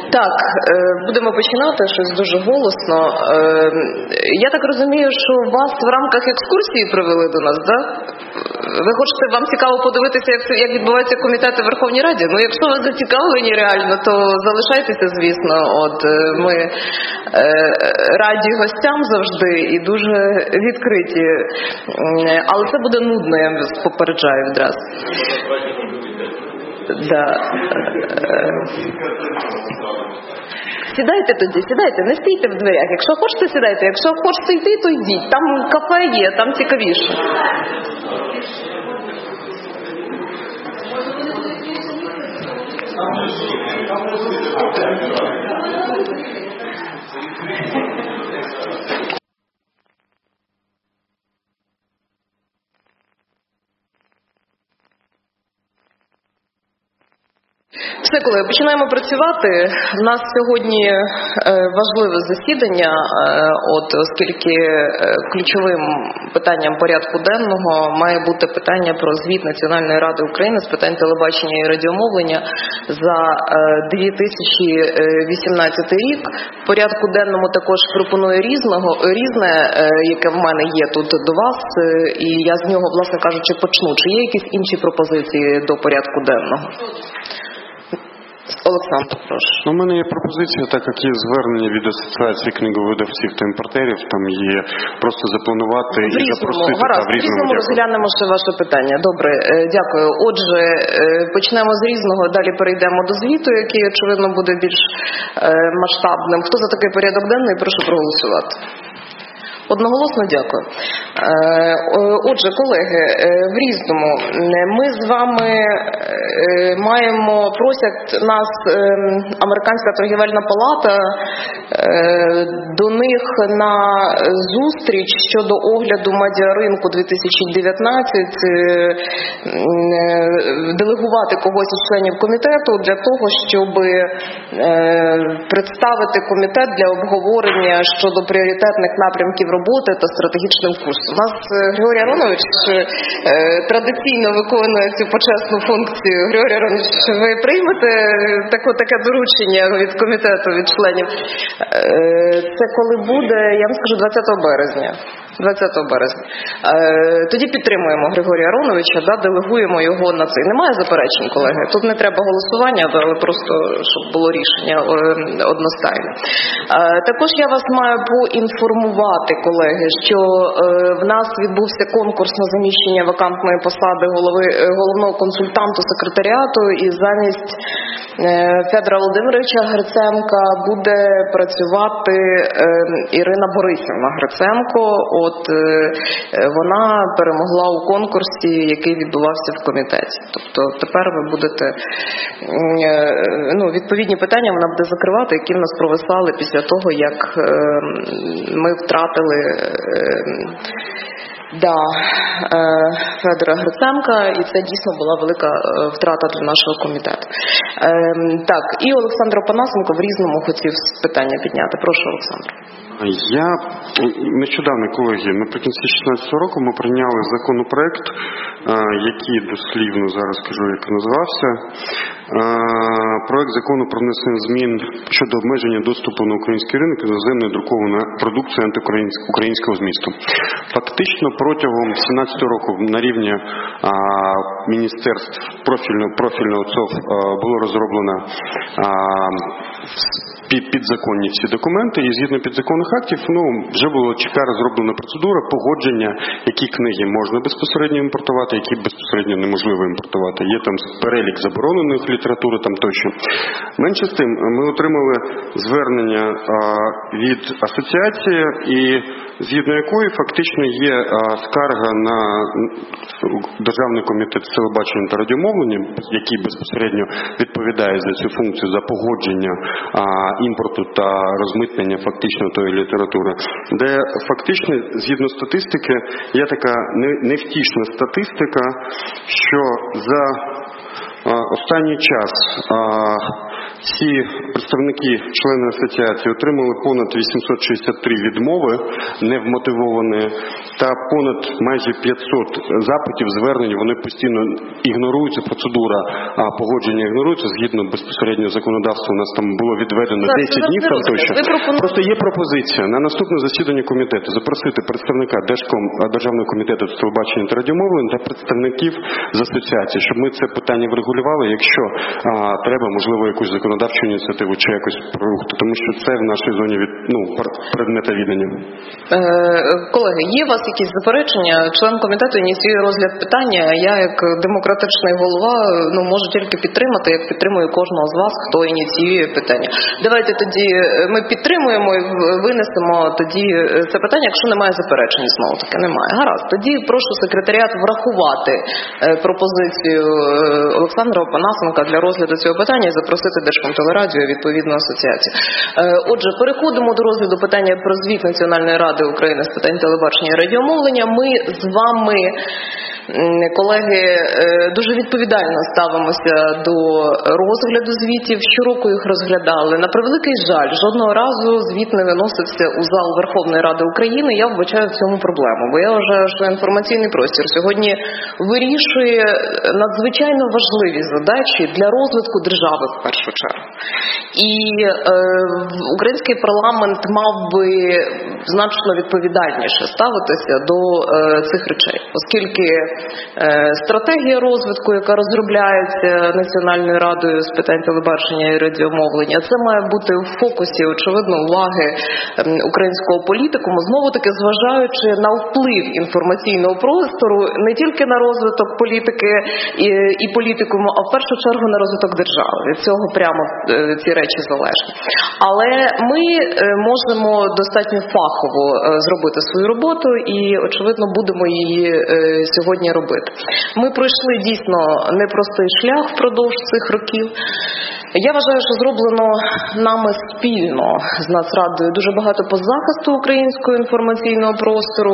Так, будемо починати, щось дуже голосно. Я так розумію, що вас в рамках екскурсії привели до нас, так? Ви хочете, вам цікаво подивитися, як відбуваються комітети в Верховній Раді? Ну, якщо ви зацікавлені реально, то залишайтеся, звісно. От ми раді гостям завжди і дуже відкриті. Але це буде нудно, я вас попереджаю відразу. Да. Сідайте тоді, сідайте, не стійте в дверях. Якщо хочете, сідайте. Якщо хочете йти, то йдіть. Там кафе є, там цікавіше. Все, колеги, починаємо працювати. У нас сьогодні важливе засідання, оскільки ключовим питанням порядку денного має бути питання про звіт Національної ради України з питань телебачення і радіомовлення за 2018 рік. В порядку денному також пропоную різне, яке в мене є тут до вас, і я з нього, власне кажучи, почну. Чи є якісь інші пропозиції до порядку денного? Олександр, прошу. У мене є пропозиція, так як є звернення від Асоціації книговидавців та імпортерів, там є просто запланувати і запросити. Гаразд, в різному розглянемо ще ваше питання. Добре, дякую. Отже, почнемо з різного, далі перейдемо до звіту, який, очевидно, буде більш масштабним. Хто за такий порядок денний, прошу проголосувати. Одноголосно дякую. Отже, колеги, в різному ми з вами просять нас Американська торгівельна палата до них на зустріч щодо огляду медіаринку 2019 делегувати когось із членів комітету для того, щоб представити комітет для обговорення щодо пріоритетних напрямків роботи та стратегічним курсом. У нас Григорій Аронович традиційно виконує цю почесну функцію. Григорій Аронович, ви приймете таке доручення від комітету, від членів? Це коли буде, я вам скажу, 20 березня. 20 березня. Тоді підтримуємо Григорія Ароновича, делегуємо його на це. Немає заперечень, колеги? Тут не треба голосування, але просто, щоб було рішення одностайне. Також я вас маю поінформувати, колеги, що в нас відбувся конкурс на заміщення вакантної посади головного консультанту секретаріату, і замість Федора Володимировича Гриценка буде працювати Ірина Борисівна Гриценко. Вона перемогла у конкурсі, який відбувався в комітеті. Тобто тепер ви будете, відповідні питання вона буде закривати, які в нас провисали після того, як ми втратили Федора Гриценка, і це дійсно була велика втрата для нашого комітету. Так, і Олександр Опанасенко в різному хотів питання підняти. Прошу, Олександр. Я нещодавно, колеги, наприкінці 2016 року ми прийняли законопроект, який дослівно зараз скажу, як називався. Проект закону про внесення змін щодо обмеження доступу на український ринок іноземної друкованої продукції антиукраїнського змісту. Фактично протягом 2017 року на рівні міністерств профільного ЦОВ було розроблено підзаконні всі документи, і згідно підзаконних актів вже була чітка розроблена процедура погодження, які книги можна безпосередньо імпортувати, які безпосередньо неможливо імпортувати. Є там перелік заборонених літератури там тощо. Менше з тим, ми отримали звернення від асоціації, і згідно якої фактично є скарга на Державний комітет з телебачення та радіомовлення, який безпосередньо відповідає за цю функцію, за погодження імпорту та розмитнення фактично тої літератури, де фактично, згідно статистики, є така невтішна статистика, що за останній час ці представники, члени асоціації, отримали понад 863 відмови невмотивовані та понад майже 500 запитів, звернень. Вони постійно ігноруються, процедура погодження ігнорується згідно безпосереднього законодавства. У нас там було відведено 10 днів там тощо. Просто є пропозиція на наступне засідання комітету запросити представника Державного комітету з телебачення та радіомовлення та представників з асоціації, щоб ми це питання врегулювали, якщо треба, можливо, якусь законодавчу ініціативу чи якось прорухти, тому що це в нашій зоні предмета відання. Колеги, є у вас якісь заперечення? Член комітету ініціює розгляд питання, а я, як демократичний голова, можу тільки підтримати, як підтримую кожного з вас, хто ініціює питання. Давайте тоді ми підтримуємо і винесемо тоді це питання, якщо немає заперечень, знову таки немає. Гаразд, тоді прошу секретаріат врахувати пропозицію Олександра Опанасенка для розгляду цього питання і запросити Держкомтелерадіо і відповідну асоціацію. Отже, переходимо до розгляду питання про звіт Національної ради України з питань телебачення і радіомовлення. Ми з вами, колеги, дуже відповідально ставимося до розгляду звітів. Щороку їх розглядали. На превеликий жаль, жодного разу звіт не виносився у зал Верховної Ради України. Я вбачаю в цьому проблему, бо я вважаю, що інформаційний простір сьогодні вирішує надзвичайно важливі задачі для розвитку держави в першу чергу. І український парламент мав би значно відповідальніше ставитися до цих речей, оскільки стратегія розвитку, яка розробляється Національною радою з питань телебачення і радіомовлення, це має бути в фокусі, очевидно, уваги українського політикуму, знову-таки зважаючи на вплив інформаційного простору не тільки на розвиток політики і політикуму, а в першу чергу на розвиток держави. Від цього прямо ці речі залежні. Але ми можемо достатньо фахово зробити свою роботу і, очевидно, будемо її сьогодні робити. Ми пройшли дійсно непростий шлях впродовж цих років. Я вважаю, що зроблено нами спільно з Нацрадою дуже багато по захисту українського інформаційного простору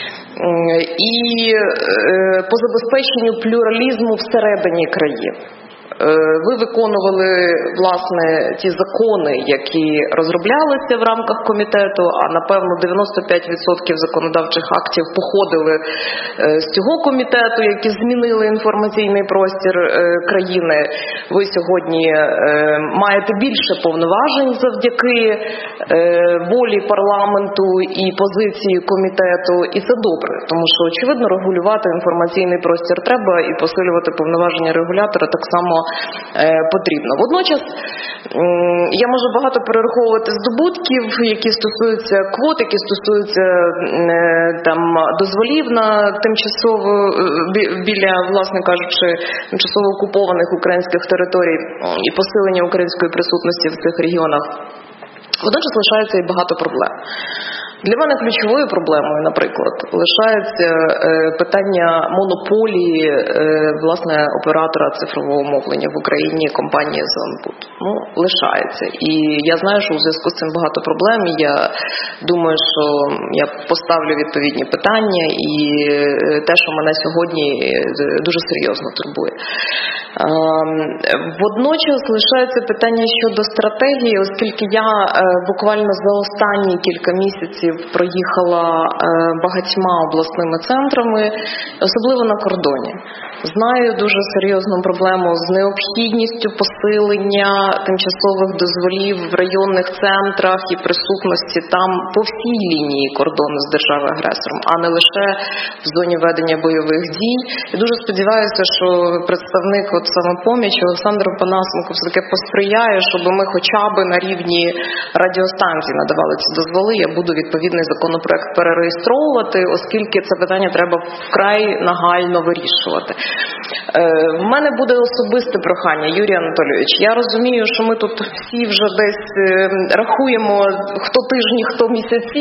і по забезпеченню плюралізму всередині країни. Ви виконували, власне, ті закони, які розроблялися в рамках комітету, а напевно 95% законодавчих актів походили з цього комітету, які змінили інформаційний простір країни. Ви сьогодні маєте більше повноважень завдяки волі парламенту і позиції комітету, і це добре, тому що, очевидно, регулювати інформаційний простір треба і посилювати повноваження регулятора так само потрібно. Водночас я можу багато перераховувати здобутків, які стосуються квот, які стосуються дозволів на тимчасово біля, власне кажучи, тимчасово окупованих українських територій і посилення української присутності в цих регіонах. Водночас лишається і багато проблем. Для мене ключовою проблемою, наприклад, лишається питання монополії, власне, оператора цифрового мовлення в Україні, компанії «Зеленбуд». Лишається. І я знаю, що у зв'язку з цим багато проблем. Я думаю, що я поставлю відповідні питання і те, що мене сьогодні дуже серйозно турбує. Водночас лишається питання щодо стратегії, оскільки я буквально за останні кілька місяців проїхала багатьма обласними центрами, особливо на кордоні. Знаю дуже серйозну проблему з необхідністю посилення тимчасових дозволів в районних центрах і присутності там по всій лінії кордону з державою-агресором, а не лише в зоні ведення бойових дій. І дуже сподіваюся, що представник «Самопомічі» Олександр Опанасенко все-таки посприяє, щоб ми хоча б на рівні радіостанцій надавали ці дозволи. Я буду відповідний законопроект перереєстровувати, оскільки це питання треба вкрай нагально вирішувати. В мене буде особисте прохання, Юрій Анатолійович. Я розумію, що ми тут всі вже десь рахуємо, хто тижні, хто місяці,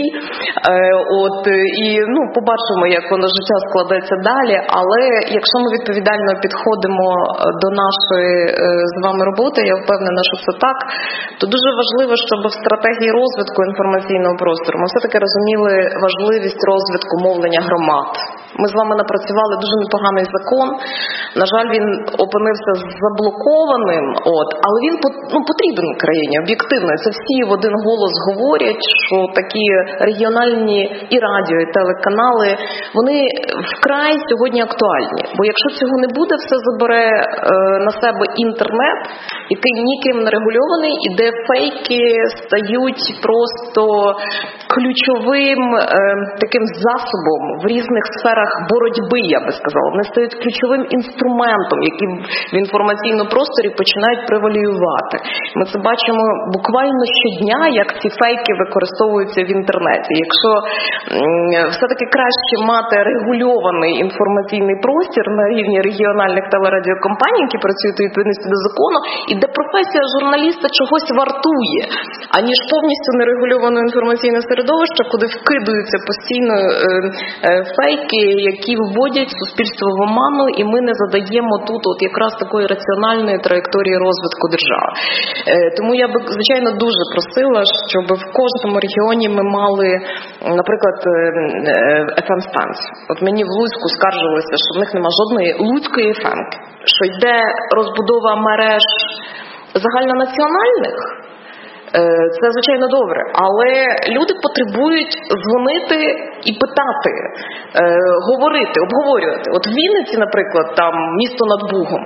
і побачимо, як воно життя складеться далі. Але якщо ми відповідально підходимо до нашої з вами роботи, я впевнена, що це так, то дуже важливо, щоб в стратегії розвитку інформаційного простору ми все-таки розуміли важливість розвитку мовлення громад. Ми з вами напрацювали дуже непоганий закон. На жаль, він опинився заблокованим, але він потрібен країні, об'єктивно. Це всі в один голос говорять, що такі регіональні і радіо, і телеканали, вони вкрай сьогодні актуальні. Бо якщо цього не буде, все забере на себе інтернет, який ніким не регульований, і де фейки стають просто ключовим таким засобом в різних сферах боротьби, я би сказала. Вони стають ключовим інструментом, який в інформаційному просторі починають превалювати. Ми це бачимо буквально щодня, як ці фейки використовуються в інтернеті. Якщо все-таки краще мати регульований інформаційний простір на рівні регіональних телерадіокомпаній, які працюють у відповідності до закону, і де професія журналіста чогось вартує, аніж повністю нерегульоване інформаційне середовище, куди вкидаються постійно фейки, які вводять суспільство в оману, і ми не задаємо тут от якраз такої раціональної траєкторії розвитку держави. Тому я би, звичайно, дуже просила, щоб в кожному регіоні ми мали, наприклад, FM-станцію. От мені в Луцьку скаржилися, що в них нема жодної луцької FM-ки, що йде розбудова мереж загальнонаціональних. Це, звичайно, добре, але люди потребують дзвонити і питати, говорити, обговорювати. От в Вінниці, наприклад, там місто над Бугом,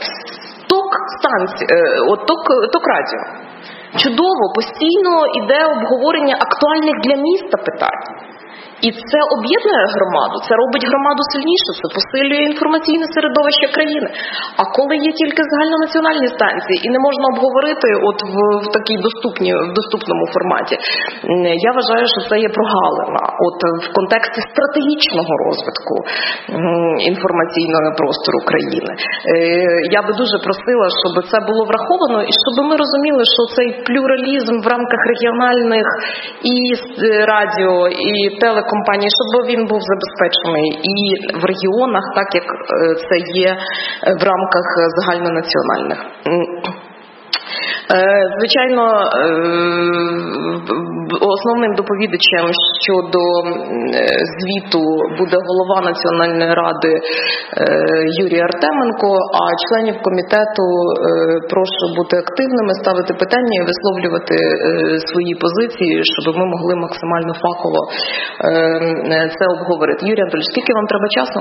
ток-радіо. Чудово, постійно йде обговорення актуальних для міста питань. І це об'єднує громаду, це робить громаду сильніше, це посилює інформаційне середовище країни. А коли є тільки загальнонаціональні станції і не можна обговорити от в такій доступному форматі, я вважаю, що це є прогалина. От в контексті стратегічного розвитку інформаційного простору країни. Я би дуже просила, щоб це було враховано і щоб ми розуміли, що цей плюралізм в рамках регіональних і радіо, і телекомпаній, щоб він був забезпечений і в регіонах, так як це є в рамках загальнонаціональних. Звичайно, основним доповідачем щодо звіту буде голова Національної ради Юрій Артеменко, а членів комітету прошу бути активними, ставити питання і висловлювати свої позиції, щоб ми могли максимально фахово це обговорити. Юрій Анатолійович, скільки вам треба часу?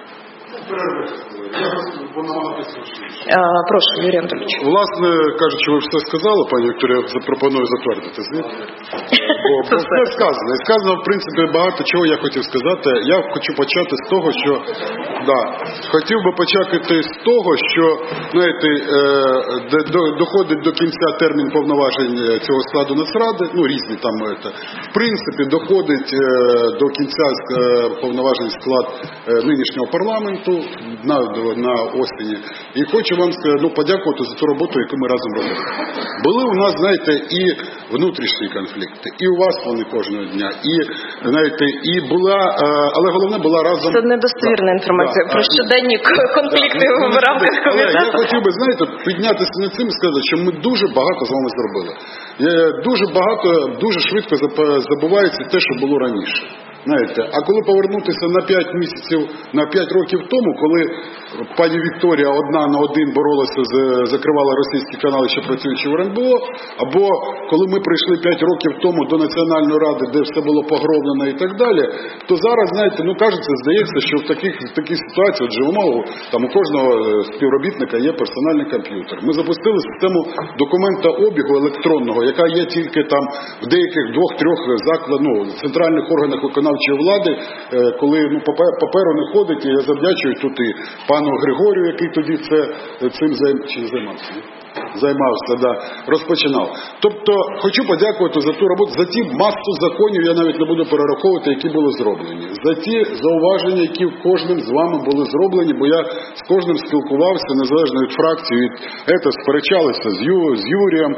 Прошу, Юрій Анатолійович. Власне кажучи, ви все сказали, пані Вікторія, запропоную затвердити звіт. Бо все сказано. І сказано, в принципі, багато чого я хотів сказати. Я хочу почати з того, що хотів би почати з того, що, знаєте, доходить до кінця термін повноважень цього складу Нацради, різні там, в принципі, доходить до кінця повноважень склад нинішнього парламенту на осені. І хочу вам подякувати за ту роботу, яку ми разом робили. Були у нас, знаєте, і внутрішні конфлікти, і у вас вони кожного дня, і, знаєте, і була, але головне була разом... Це недостовірна інформація про щоденні конфлікти в рамках комітету. Але я хотів би, знаєте, піднятися над цим і сказати, що ми дуже багато з вами зробили. Дуже швидко забувається те, що було раніше. Знаєте, а коли повернутися на 5 місяців, на 5 років тому, коли пані Вікторія одна на один боролася, закривала російські канали, ще працюючи в РНБО, або коли ми прийшли 5 років тому до Національної ради, де все було погроблено і так далі, то зараз, знаєте, кажеться, здається, що в такій ситуації, от живемо, там у кожного співробітника є персональний комп'ютер. Ми запустили систему документообігу електронного, яка є тільки там в деяких 2-3 закладах, центральних органах виконавчої влади, коли паперу не ходить, і я завдячую тут і пану Григорію, який тоді цим займався, розпочинав. Тобто, хочу подякувати за ту роботу, за ті масу законів, я навіть не буду перераховувати, які були зроблені. За ті зауваження, які кожним з вами були зроблені, бо я з кожним спілкувався, незалежно від фракції, сперечалися з Юрієм,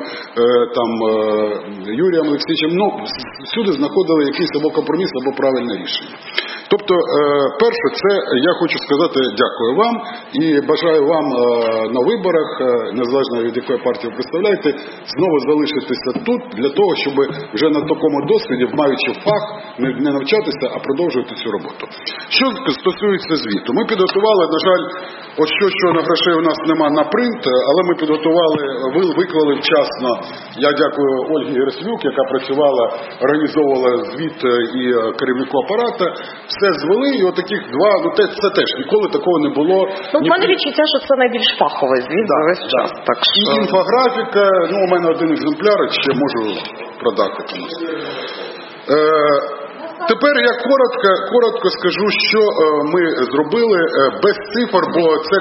Юрієм Олексійовичем, всюди знаходили якийсь або компроміс, або правильне рішення. Тобто, перше, це я хочу сказати дякую вам і бажаю вам на виборах, незалежно від якої партії ви представляєте, знову залишитися тут для того, щоб вже на такому досвіді, маючи фах, не навчатися, а продовжувати цю роботу. Що стосується звіту, ми підготували, на жаль, от що на грошей у нас нема на принт, але ми підготували, виклали вчасно. Я дякую Ольгі Герасимюк, яка працювала, організовувала звіт і керівнику апарата. Все звели, і отаких два, це теж ніколи такого не було. У мене відчуття, що це найбільш фаховий звіт за весь час. Так що... І інфографіка, у мене один екземпляр, ще можу продати комусь. Тепер я коротко скажу, що ми зробили без цифр, бо це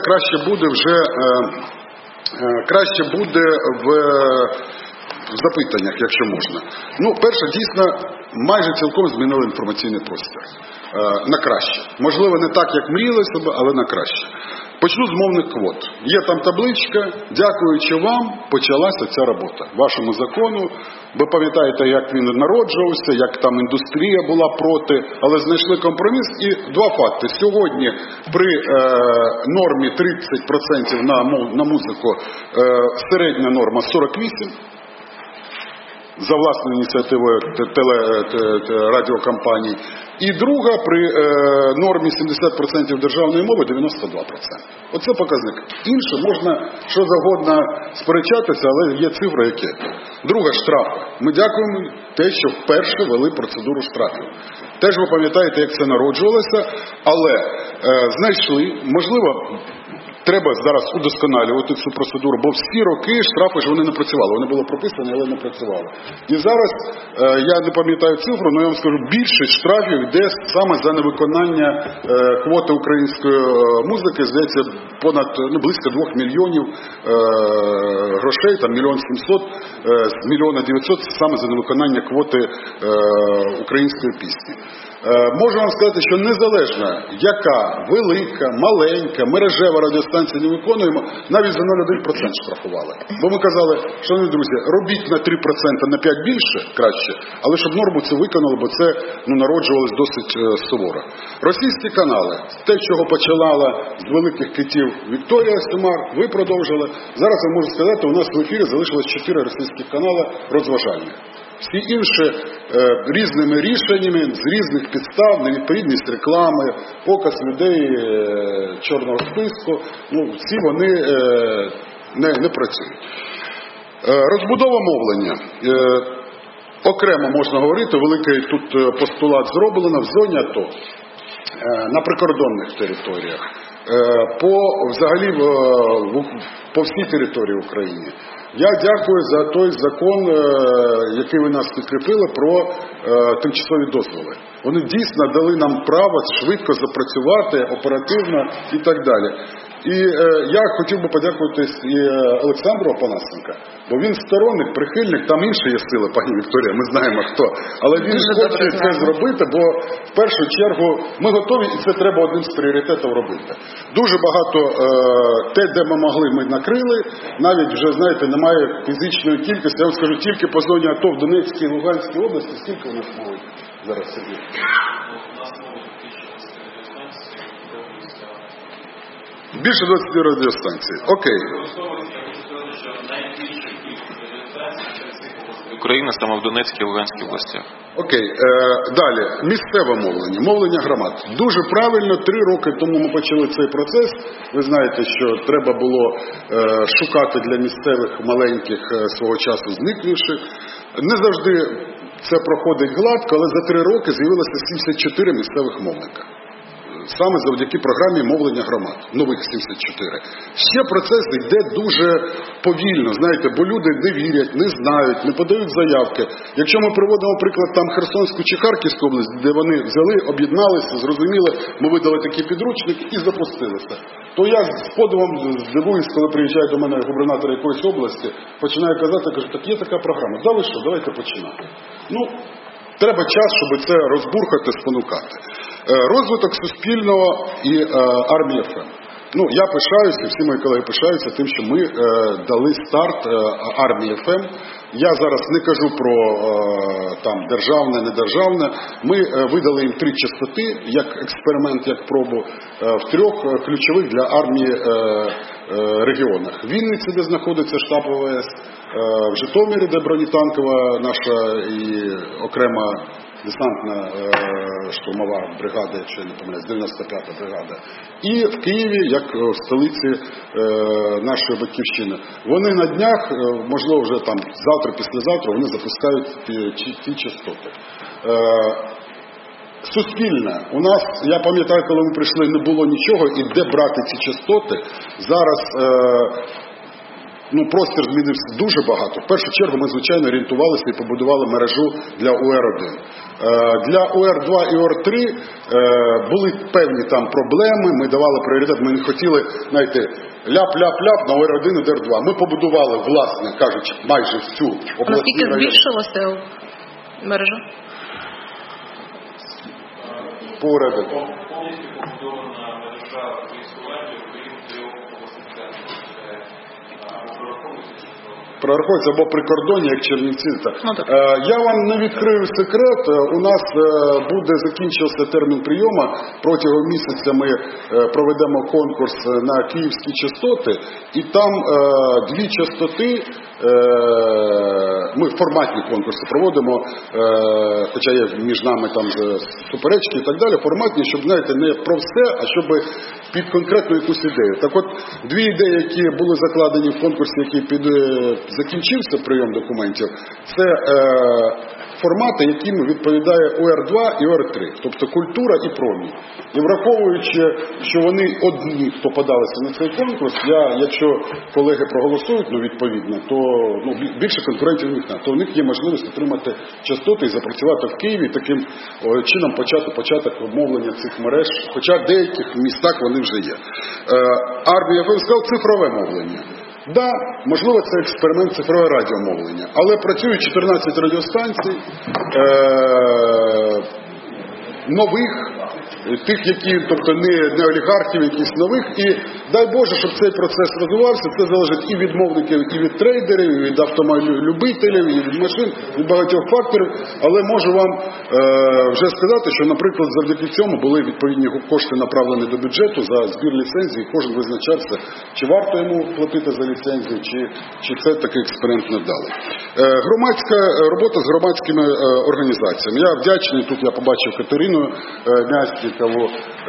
краще буде в запитаннях, якщо можна. Перше, дійсно, майже цілком змінили інформаційний простір. На краще. Можливо, не так, як мріяли себе, але на краще. Почну з мовних квот. Є там табличка, дякуючи вам, почалася ця робота. Вашому закону. Ви пам'ятаєте, як він народжувався, як там індустрія була проти, але знайшли компроміс. І два факти. Сьогодні при нормі 30% на музику середня норма 48%. За власною ініціативою радіокомпаній. І друга, при нормі 70% державної мови 92%. Оце показник. Інше можна що завгодно сперечатися, але є цифри які. Друга, штрафи. Ми дякуємо те, що вперше вели процедуру штрафів. Теж ви пам'ятаєте, як це народжувалося, але знайшли, можливо, треба зараз удосконалювати цю процедуру, бо всі роки штрафи ж вони не працювали. Вони були прописані, але не працювали. І зараз, я не пам'ятаю цифру, але я вам скажу, більшість штрафів йде саме за невиконання квоти української музики, здається, близько 2 мільйонів грошей, там 1 700 000, з 1 900 000 саме за невиконання квоти української пісні. Можу вам сказати, що незалежно, яка велика, маленька, мережева радіостанція не виконуємо, навіть за 0,1% штрафували. Бо ми казали, шановні друзі, робіть на 3%, на 5% більше, краще, але щоб норму це виконали, бо це народжувалось досить суворо. Російські канали, те, чого починала з великих китів Вікторія Симар, ви продовжили. Зараз я можу сказати, у нас в ефірі залишилось 4 російських канали розважальних. Всі інші різними рішеннями, з різних підстав, невідповідність реклами, показ людей чорного списку, всі вони не працюють. Розбудова мовлення. Окремо можна говорити, великий тут постулат зроблено в зоні АТО, на прикордонних територіях, взагалі по всій території України. Я дякую за той закон, який ви нас підкріпили, про тимчасові дозволи. Вони дійсно дали нам право швидко запрацювати, оперативно і так далі. І я хотів би подякувати і Олександру Опанасенка, бо він сторонник, прихильник, там інші є сили, пані Вікторія, ми знаємо хто. Але він хоче це зробити, бо в першу чергу ми готові, і це треба одним з пріоритетів робити. Дуже багато те, де ми могли, ми накрили, навіть вже, знаєте, немає фізичної кількості. Я вам скажу, тільки по зоні АТО в Донецькій і Луганській області, скільки у нас можуть зараз сидіти? Більше 20 радіостанцій. Окей. Україна саме в Донецькій і Луганській областях. Окей. Далі. Місцеве мовлення. Мовлення громад. Дуже правильно, 3 роки тому ми почали цей процес. Ви знаєте, що треба було шукати для місцевих маленьких свого часу зникнувших. Не завжди це проходить гладко, але за 3 роки з'явилося 74 місцевих мовника. Саме завдяки програмі мовлення громад, нових 74. Ще процес йде дуже повільно, знаєте, бо люди не вірять, не знають, не подають заявки. Якщо ми приводимо приклад там Херсонську чи Харківську область, де вони взяли, об'єдналися, зрозуміли, ми видали такий підручник і запустилися, то я з подивом здивуюсь, коли приїжджає до мене губернатор якоїсь області, починає казати, каже, так є така програма, да ви що, давайте починати. Треба час, щоб це розбурхати, спонукати. Розвиток Суспільного і Армія ФМ. Я пишаюся, всі мої колеги пишаються тим, що ми дали старт армії ФМ. Я зараз не кажу про там державне, недержавне. Ми видали їм 3 частоти, як експеримент, як пробу, в 3 ключових для армії регіонах. Вінниці, де знаходиться штаб ВВС, в Житомирі, де бронетанкова наша і окрема десантна штурмова бригада, якщо я не помиляюсь, 95-та бригада. І в Києві, як в столиці нашої батьківщини. Вони на днях, можливо вже там завтра, післязавтра, вони запускають ті частоти. Суспільне. У нас, я пам'ятаю, коли ми прийшли, не було нічого, і де брати ці частоти. Зараз простір змінився дуже багато. В першу чергу ми, звичайно, орієнтувалися і побудували мережу для УР-1. Для УР-2 і УР-3 були певні там проблеми, ми давали пріоритет, ми не хотіли, знаєте, ляп-ляп-ляп на УР-1 і УР-2. Ми побудували, власне кажучи, майже всю обласну. Наскільки збільшилася мережа? По УР-1. Повністю побудована мережа військової, окрім 3 обласних центрів. Прораховується або при кордоні, як Чернівці. Я вам не відкрию секрет. У нас буде закінчився термін прийому. Протягом місяця ми проведемо конкурс на київські частоти. І там 2 частоти, ми форматні конкурси проводимо, хоча є між нами там суперечки і так далі, форматні, щоб, знаєте, не про все, а щоб під конкретну якусь ідею. Так от, 2 ідеї, які були закладені в конкурсі, який закінчився прийом документів, це формати, яким відповідає УР-2 і УР-3, тобто культура і промінь. І враховуючи, що вони одні, хто подалися на цей конкурс, якщо колеги проголосують, відповідно, то більше конкурентів у них немає, то у них є можливість отримати частоти і запрацювати в Києві, таким чином початок обмовлення цих мереж, хоча в деяких містах вони вже є. Армія, я сказав, цифрове мовлення. Да, можливо, це експеримент цифрове радіомовлення, але працюють 14 радіостанцій, нових, тих, які, тобто не олігархів, якісь нових, і дай Боже, щоб цей процес розвивався. Це залежить і від мовників, і від трейдерів, і від автомобілів, і від машин, від багатьох факторів, але можу вам вже сказати, що, наприклад, завдяки цьому були відповідні кошти направлені до бюджету за збір ліцензій, кожен визначався, чи варто йому платити за ліцензію, чи це такий експеримент не вдалий. Громадська робота з громадськими організаціями. Я вдячний, тут я побачив Катерину Мяснікову,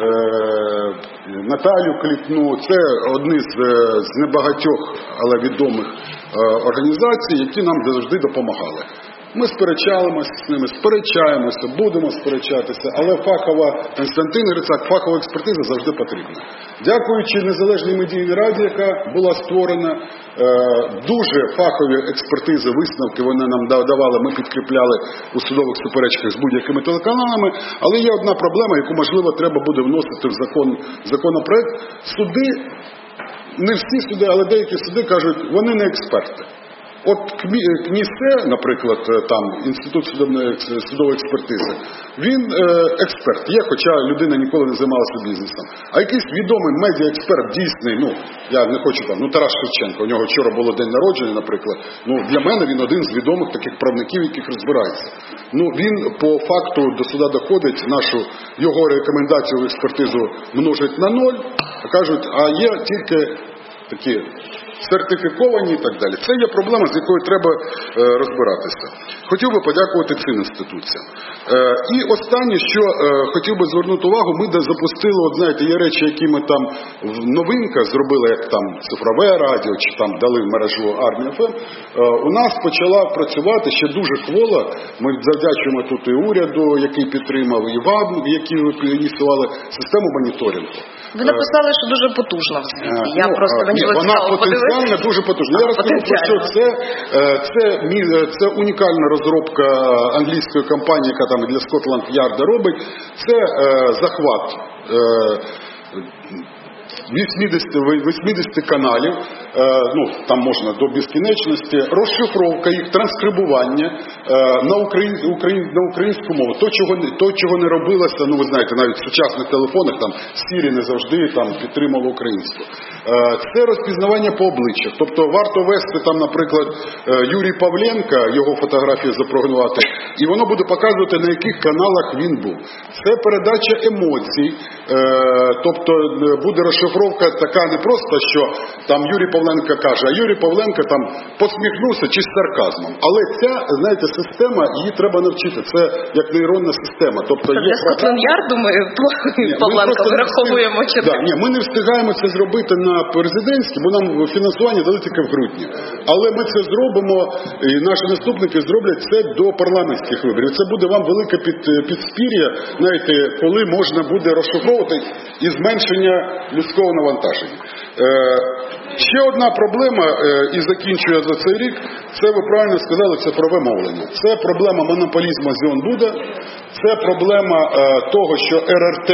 Наталю Кліпну. Це одні з небагатьох, але відомих організацій, які нам завжди допомагали. Ми сперечаємося, будемо сперечатися, але фахова, Константин Грицак, фахова експертиза завжди потрібна. Дякуючи Незалежній медійній раді, яка була створена, дуже фахові експертизи, висновки вони нам давали, ми підкріпляли у судових суперечках з будь-якими телеканалами, але є одна проблема, яку, можливо, треба буде вносити в законопроект. Суди, не всі суди, але деякі суди кажуть, вони не експерти. От КНІСЕ, наприклад, там Інститут судової експертизи, він експерт є, хоча людина ніколи не займалася бізнесом. А якийсь відомий медіаексперт, дійсний, я не хочу там, Тарас Шевченко, у нього вчора було день народження, наприклад, для мене він один з відомих таких правників, яких розбирається. Він по факту до суда доходить, його рекомендацію в експертизу множить на 0, а кажуть, а є тільки такі сертифіковані і так далі. Це є проблема, з якою треба розбиратися. Хотів би подякувати цим інституціям. І останнє, що хотів би звернути увагу, ми запустили, є речі, які ми там в новинках зробили, як там цифрове радіо, чи там дали в мережу Армія ФМ. У нас почала працювати ще дуже квола. Ми завдячуємо тут і уряду, який підтримав, і вам, які ви ініціювали, систему моніторингу. Ви написали, що дуже потужна в світі. Я просто вона потенціально дуже потужна. Я розкажу про що це унікальна розробка англійської компанії, яка там для Scotland Yard робить. Це захват 80 каналів там можна до безкінечності, розшифровка їх, транскрибування на українську мову. То, чого не робилося, ви знаєте, навіть в сучасних телефонах, там Siri не завжди підтримало українську. Це розпізнавання по обличчях. Тобто варто вести там, наприклад, Юрій Павленка, його фотографію запрограмувати, і воно буде показувати, на яких каналах він був. Це передача емоцій, тобто буде розшифровка така не просто, що там Юрій Павленко каже, а Юрій Павленко там посміхнувся чи з сарказмом. Але ця, знаєте, система, її треба навчити. Це як нейронна система. Тобто це для Скотланд-Ярд, думаю, Павленко враховуємо. Ми не встигаємо це зробити на президентській, бо нам фінансування дали тільки в грудні. Але ми це зробимо, і наші наступники зроблять це до парламентських виборів. Це буде вам велике підспір'я, знаєте, коли можна буде розшифровувати і зменшення людського навантаження. Ще одна проблема, і закінчую за цей рік, це, ви правильно сказали, цифрове мовлення. Це проблема монополізму Зіонбуда, це проблема того, що РРТ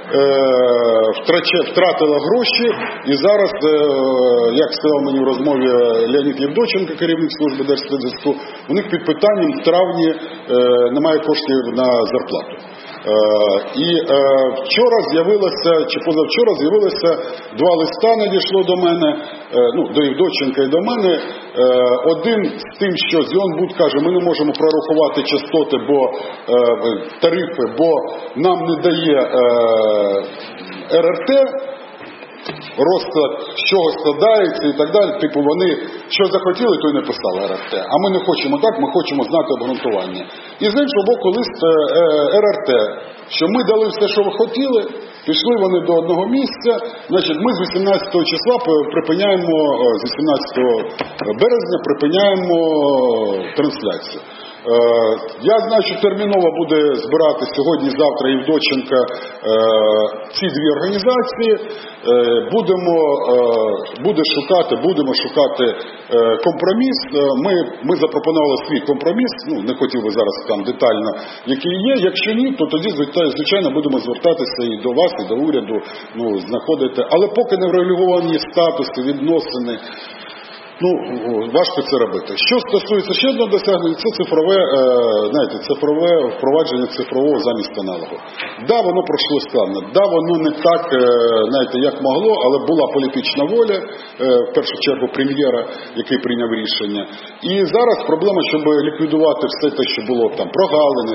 втратила гроші, і зараз, як сказав мені в розмові Леонід Євдоченко, керівник служби Держспецзв'язку, у них під питанням в травні немає коштів на зарплату. І вчора з'явилося, чи позавчора з'явилося 2 листа, надійшло до мене, до Євдоченка і до мене. Один з тим, що Зіонбуд каже, ми не можемо прорахувати частоти, тарифи, бо нам не дає РРТ, розклад, з чого складається і так далі. Типу вони, що захотіли, то й написали РРТ. А ми не хочемо так, ми хочемо знати обґрунтування. І з іншого боку лист РРТ, що ми дали все, що ви хотіли, пішли вони до одного місця, значить ми з 18 числа припиняємо, з 18 березня припиняємо трансляцію. Я знаю, що терміново буде збирати сьогодні-завтра Євдоченка ці 2 організації. Будемо шукати компроміс. Ми запропонували свій компроміс, не хотів би зараз там детально, який є. Якщо ні, то тоді, звичайно, будемо звертатися і до вас, і до уряду, знаходити. Але поки не врегульовані статуси, відносини, важко це робити. Що стосується ще одного досягнення, це цифрове впровадження цифрового замість аналогу. Да, воно пройшло складно. Да, воно не так, як могло, але була політична воля, в першу чергу прем'єра, який прийняв рішення. І зараз проблема, щоб ліквідувати все те, що було там прогалини,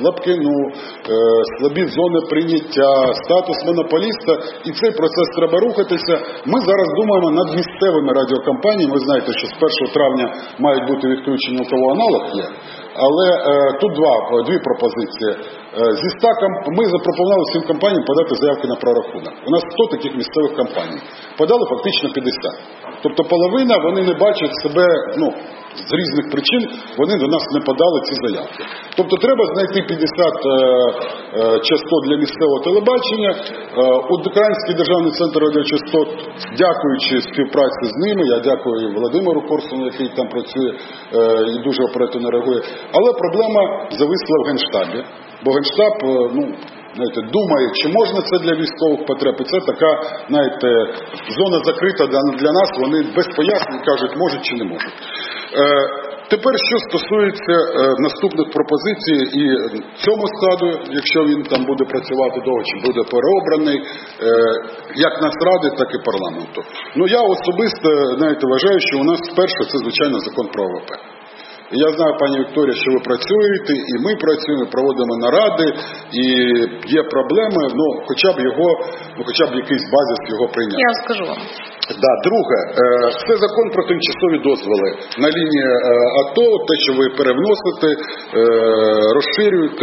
слабі зони прийняття, статус монополіста, і цей процес треба рухатися. Ми зараз думаємо над місцевими радіокомпаніями. Ви знаєте, що з 1 травня мають бути відключені, у кого аналог є. Але тут дві пропозиції. Ми запропонували всім компаніям подати заявки на прорахунок. У нас 100 таких місцевих компаній. Подали фактично 50. Тобто половина, вони не бачать себе, з різних причин, вони до нас не подали ці заявки. Тобто треба знайти 50 частот для місцевого телебачення. Український державний центр радіочастот, дякуючи співпраці з ними, я дякую Володимиру Корсуну, який там працює і дуже оперативно реагує. Але проблема зависла в Генштабі. Бо Генштаб, думає, чи можна це для військових потреб. І це така, зона закрита для нас, вони без пояснень кажуть, можуть чи не можуть. Тепер, що стосується наступних пропозицій і цьому складу, якщо він там буде працювати довго, чи буде переобраний, як Нацради, так і парламенту. Я особисто, вважаю, що у нас вперше це, звичайно, закон про ОВП. Я знаю, пані Вікторія, що ви працюєте, і ми працюємо, проводимо наради, і є проблеми, хоча б якийсь базис його прийняти. Я скажу вам. Друге, це закон про тимчасові дозволи на лінії АТО, те, що ви перевносите, розширюєте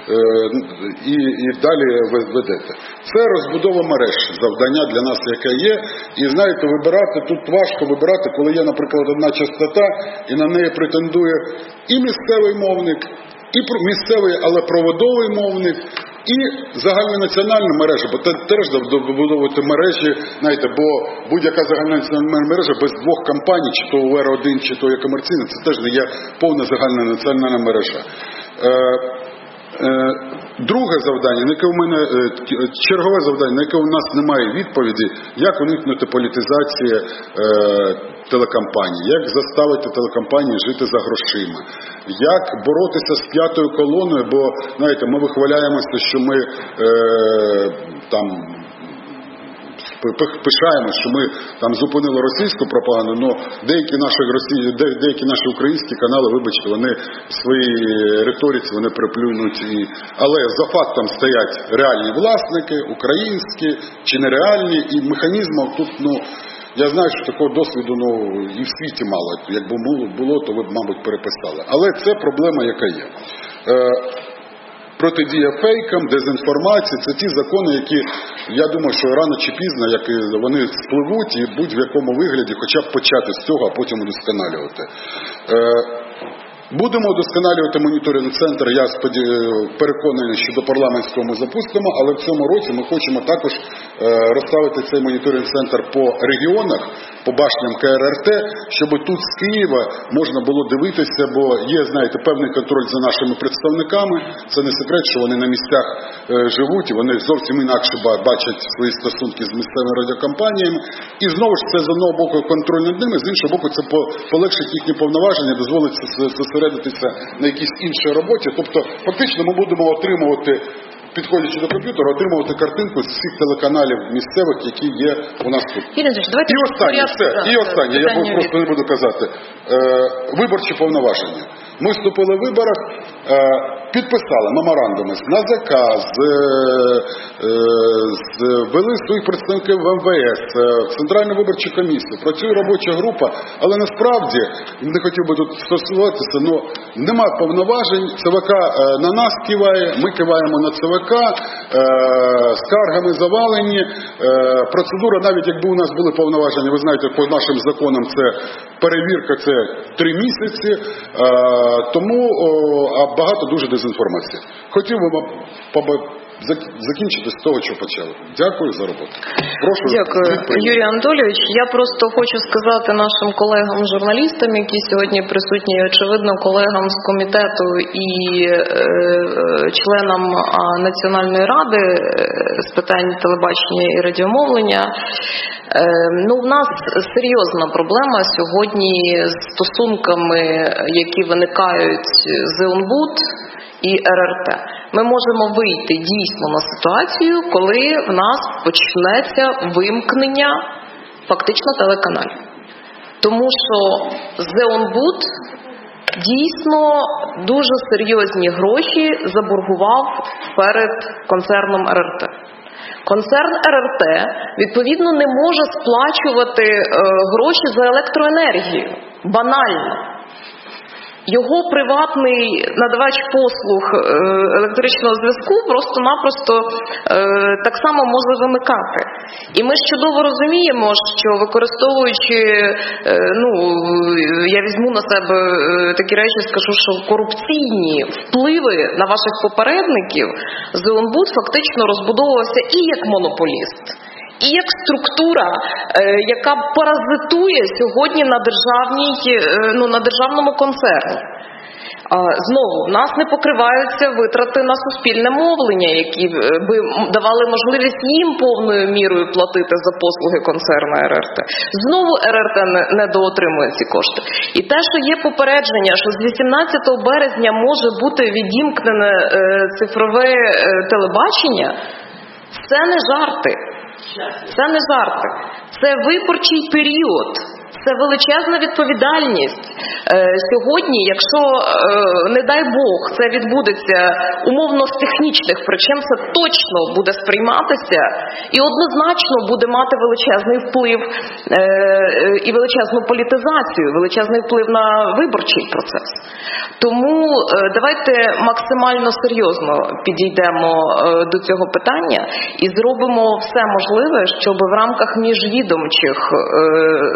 і далі ведете. Це розбудова мереж, завдання для нас, яке є. І тут важко вибирати, коли є, наприклад, одна частота, і на неї претендує і місцевий мовник, і місцевий, але проводовий мовник, і загальнонаціональна мережа, бо теж добудовувати мережі, бо будь-яка загальнонаціональна мережа без 2 компаній, чи то УР-1, чи то є комерційна, це теж не є повна загальнонаціональна мережа. Друге завдання, на яке у мене чергове завдання, на яке у нас немає відповіді, як уникнути політизації телекомпаній, як заставити телекомпанії жити за грошима, як боротися з п'ятою колоною, бо, знаєте, ми вихваляємося, що ми там пишаємося, що ми там зупинили російську пропаганду, але деякі наші українські канали, вибачте, вони в своїй риториці вони приплюнуть. Але за фактом стоять реальні власники, українські чи нереальні, і механізмів тут, я знаю, що такого досвіду і в світі мало. Якби було, то ви б, мабуть, переписали. Але це проблема, яка є. Протидія фейкам, дезінформації – це ті закони, які, я думаю, що рано чи пізно вони спливуть і будь-в якому вигляді хоча б почати з цього, а потім удосконалювати. Будемо удосконалювати моніторинг центр, я переконаний, що до парламентського ми запустимо, але в цьому році ми хочемо також розставити цей моніторинг центр по регіонах, по башням КРРТ, щоб тут з Києва можна було дивитися, бо є, знаєте, певний контроль за нашими представниками, це не секрет, що вони на місцях живуть, і вони зовсім інакше бачать свої стосунки з місцевими радіокомпаніями, і знову ж це з одного боку контроль над ними, з іншого боку це полегшить їхні повноваження, дозволить зосередитися на якійсь іншій роботі. Тобто, фактично ми будемо отримувати, підходячи до комп'ютера, отримувати картинку з всіх телеканалів місцевих, які є у нас тут. І останнє, я просто не буду казати, виборчі повноваження. Ми вступили в виборах, підписали меморандуми з НАЗК, ввели своїх представників в МВС, в Центральну виборчу комісію, працює робоча група, але насправді, не хотів би тут стосуватися, але нема повноважень, ЦВК на нас киває, ми киваємо на ЦВК, скаргами завалені, процедура, навіть якби у нас були повноваження, ви знаєте, по нашим законам це перевірка, це 3 місяці, тому багато дуже дезінформації. Хотів би закінчити з того, що почали. Дякую за роботу. Прошу. Дякую, Юрій Анатолійович. Я просто хочу сказати нашим колегам-журналістам, які сьогодні присутні, очевидно, колегам з комітету і членам Національної ради з питань телебачення і радіомовлення. В нас серйозна проблема сьогодні з стосунками, які виникають з ОНБУД і РРТ. Ми можемо вийти дійсно на ситуацію, коли в нас почнеться вимкнення фактично телеканалів. Тому що ЗЕОНБУД дійсно дуже серйозні гроші заборгував перед концерном РРТ. Концерн РРТ, відповідно, не може сплачувати гроші за електроенергію. Банально. Його приватний надавач послуг електричного зв'язку просто-напросто так само може вимикати. І ми ж чудово розуміємо, що використовуючи, я візьму на себе такі речі, скажу, що корупційні впливи на ваших попередників, ЗЕОНБУД фактично розбудовувався і як монополіст, і як структура, яка паразитує сьогодні на державному концерні. Знову, в нас не покриваються витрати на суспільне мовлення, які би давали можливість їм повною мірою платити за послуги концерну РРТ. Знову РРТ не доотримує ці кошти. І те, що є попередження, що з 18 березня може бути відімкнене цифрове телебачення, це не жарти. Це не жарти. Це виборчий період. Це величезна відповідальність. Сьогодні, якщо, не дай Бог, це відбудеться умовно з технічних причин, це точно буде сприйматися і однозначно буде мати величезний вплив і величезну політизацію, величезний вплив на виборчий процес. Тому давайте максимально серйозно підійдемо до цього питання і зробимо все можливе, щоб в рамках міжвідомчих стосунків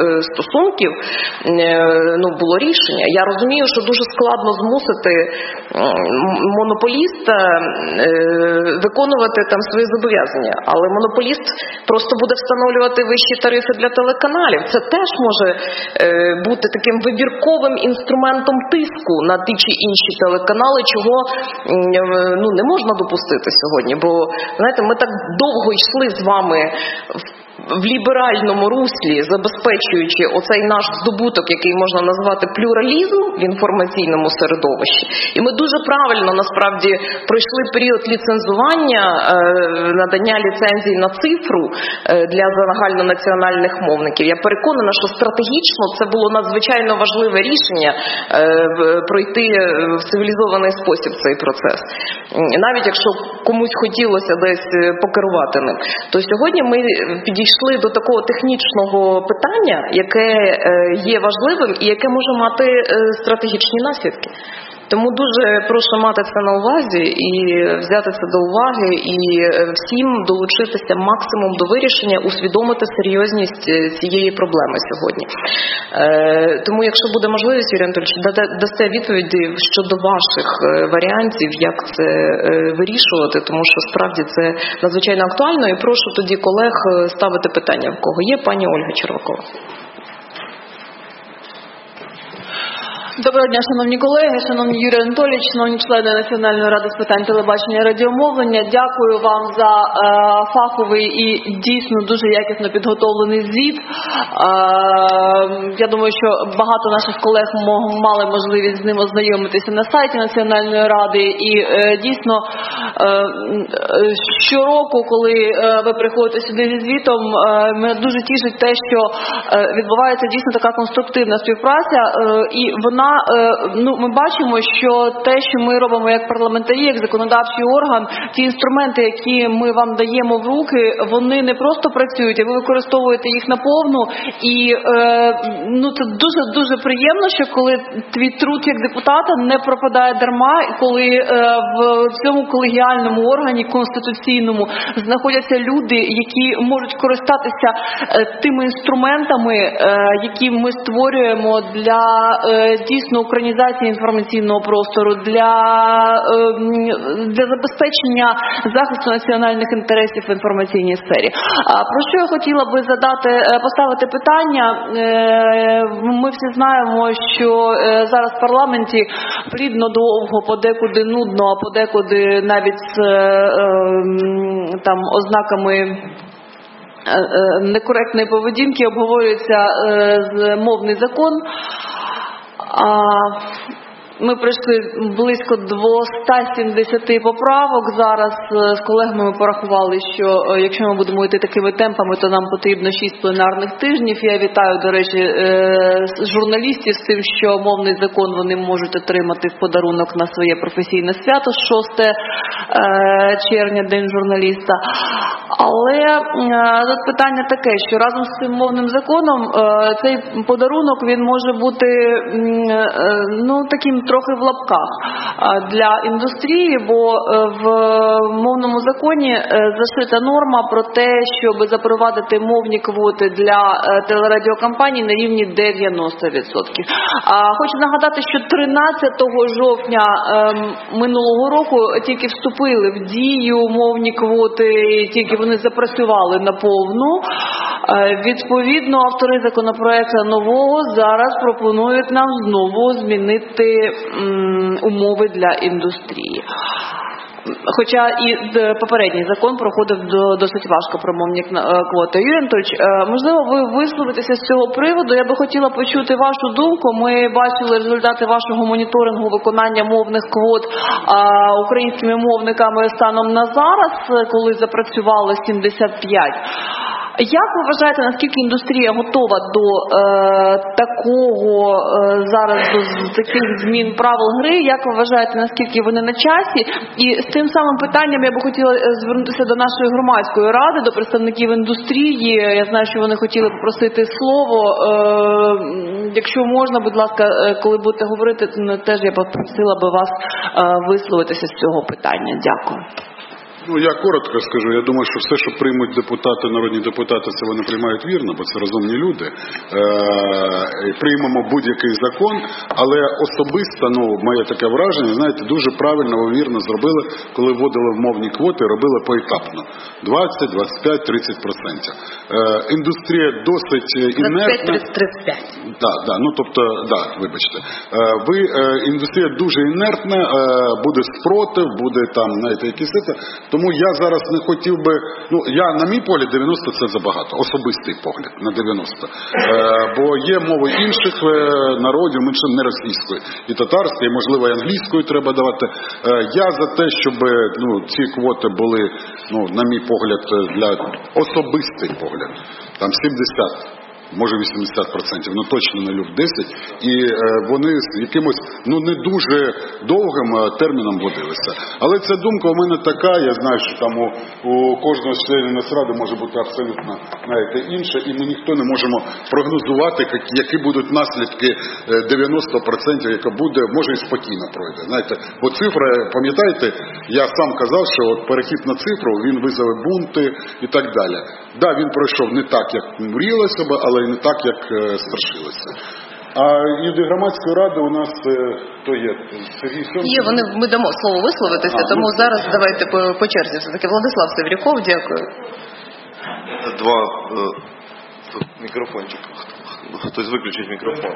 стосунків було рішення. Я розумію, що дуже складно змусити монополіста виконувати там свої зобов'язання, але монополіст просто буде встановлювати вищі тарифи для телеканалів. Це теж може бути таким вибірковим інструментом тиску на ті чи інші телеканали, чого не можна допустити сьогодні. Бо, знаєте, ми так довго йшли з вами в ліберальному руслі, забезпечуючи оцей наш здобуток, який можна назвати плюралізм в інформаційному середовищі. І ми дуже правильно, насправді, пройшли період ліцензування, надання ліцензій на цифру для загальнонаціональних мовників. Я переконана, що стратегічно це було надзвичайно важливе рішення пройти в цивілізований спосіб цей процес. Навіть якщо комусь хотілося десь покерувати ним. То сьогодні ми підійшли до такого технічного питання, яке є важливим і яке може мати стратегічні наслідки. Тому дуже прошу мати це на увазі і взяти це до уваги і всім долучитися максимум до вирішення, усвідомити серйозність цієї проблеми сьогодні. Тому якщо буде можливість, Юрій Анатолійович, дасте відповіді щодо ваших варіантів, як це вирішувати, тому що справді це надзвичайно актуально. І прошу тоді колег ставити питання, в кого є. Пані Ольга Червакова. Доброго дня, шановні колеги, шановні Юрій Анатолійович, шановні члени Національної ради з питань телебачення і радіомовлення. Дякую вам за фаховий і дійсно дуже якісно підготовлений звіт. Я думаю, що багато наших колег мали можливість з ним ознайомитися на сайті Національної ради. І дійсно щороку, коли ви приходите сюди зі звітом, мене дуже тішить те, що відбувається дійсно така конструктивна співпраця, і вона ми бачимо, що те, що ми робимо як парламентарі, як законодавчий орган, ті інструменти, які ми вам даємо в руки, вони не просто працюють, а ви використовуєте їх наповну. І це дуже-дуже приємно, що коли твій труд як депутата не пропадає дарма, і коли в цьому колегіальному органі, конституційному, знаходяться люди, які можуть користатися тими інструментами, які ми створюємо для дійсно українізації інформаційного простору, для забезпечення захисту національних інтересів в інформаційній сфері. Про що я хотіла би поставити питання? Ми всі знаємо, що зараз в парламенті плідно довго, подекуди нудно, а подекуди навіть з ознаками некоректної поведінки обговорюється мовний закон. Ми пройшли близько 270 поправок. Зараз з колегами ми порахували, що якщо ми будемо йти такими темпами, то нам потрібно 6 пленарних тижнів. Я вітаю, до речі, журналістів з тим, що мовний закон вони можуть отримати в подарунок на своє професійне свято 6 червня, День журналіста. Але тут питання таке, що разом з цим мовним законом цей подарунок, він може бути таким трохи в лапках для індустрії, бо в мовному законі зашита норма про те, щоб запровадити мовні квоти для телерадіокомпаній на рівні 90%. Хочу нагадати, що 13 жовтня минулого року тільки вступили в дію мовні квоти, тільки вони запрацювали наповну. Відповідно, автори законопроекту нового зараз пропонують нам знову змінити умови для індустрії. Хоча і попередній закон проходив досить важко про мовні квоти. Юрій Анатолійович, можливо, ви висловитеся з цього приводу. Я би хотіла почути вашу думку. Ми бачили результати вашого моніторингу виконання мовних квот українськими мовниками станом на зараз, коли запрацювало 75. Як ви вважаєте, наскільки індустрія готова до таких змін правил гри? Як ви вважаєте, наскільки вони на часі? І з тим самим питанням я би хотіла звернутися до нашої громадської ради, до представників індустрії. Я знаю, що вони хотіли попросити слово. Якщо можна, будь ласка, коли будете говорити, теж я попросила би вас висловитися з цього питання. Дякую. Ну, я коротко скажу. Я думаю, що все, що приймуть депутати, народні депутати, це вони приймають вірно, бо це розумні люди. Приймемо будь-який закон, але особисто, моє таке враження, знаєте, дуже правильно, вірно зробили, коли вводили в мовні квоти, робили поетапно. 20, 25, 30%. Індустрія досить інертна. 25-35. Вибачте. Індустрія дуже інертна, буде спротив, буде там, знаєте, якісь це. Тому я зараз не хотів би, на мій погляд, 90 це забагато, особистий погляд на 90. Бо є мови інших народів, менше не російської, і татарської, і, можливо, і англійською треба давати. Я за те, щоб ці квоти були, на мій погляд, для особистий погляд, там 70%. Може 80%, точно не люблю 10%, і вони з якимось, не дуже довгим терміном вводилися. Але ця думка у мене така, я знаю, що там у кожного члена Нацради може бути абсолютно, знаєте, інша, і ми ніхто не можемо прогнозувати, які будуть наслідки 90%, яка буде, може і спокійно пройде. Знаєте, бо цифра, пам'ятаєте, я сам казав, що перехід на цифру, він визвав бунти і так далі. Да, він пройшов не так, як мріялося б, але і не так, як страшилося. А і до громадської ради у нас хто є? Сергій Сьомченко? Є, ми дамо слово висловитися, тому зараз давайте по черзі. Все-таки Владислав Севрюков, дякую. Два мікрофончик. Хтось виключить мікрофон.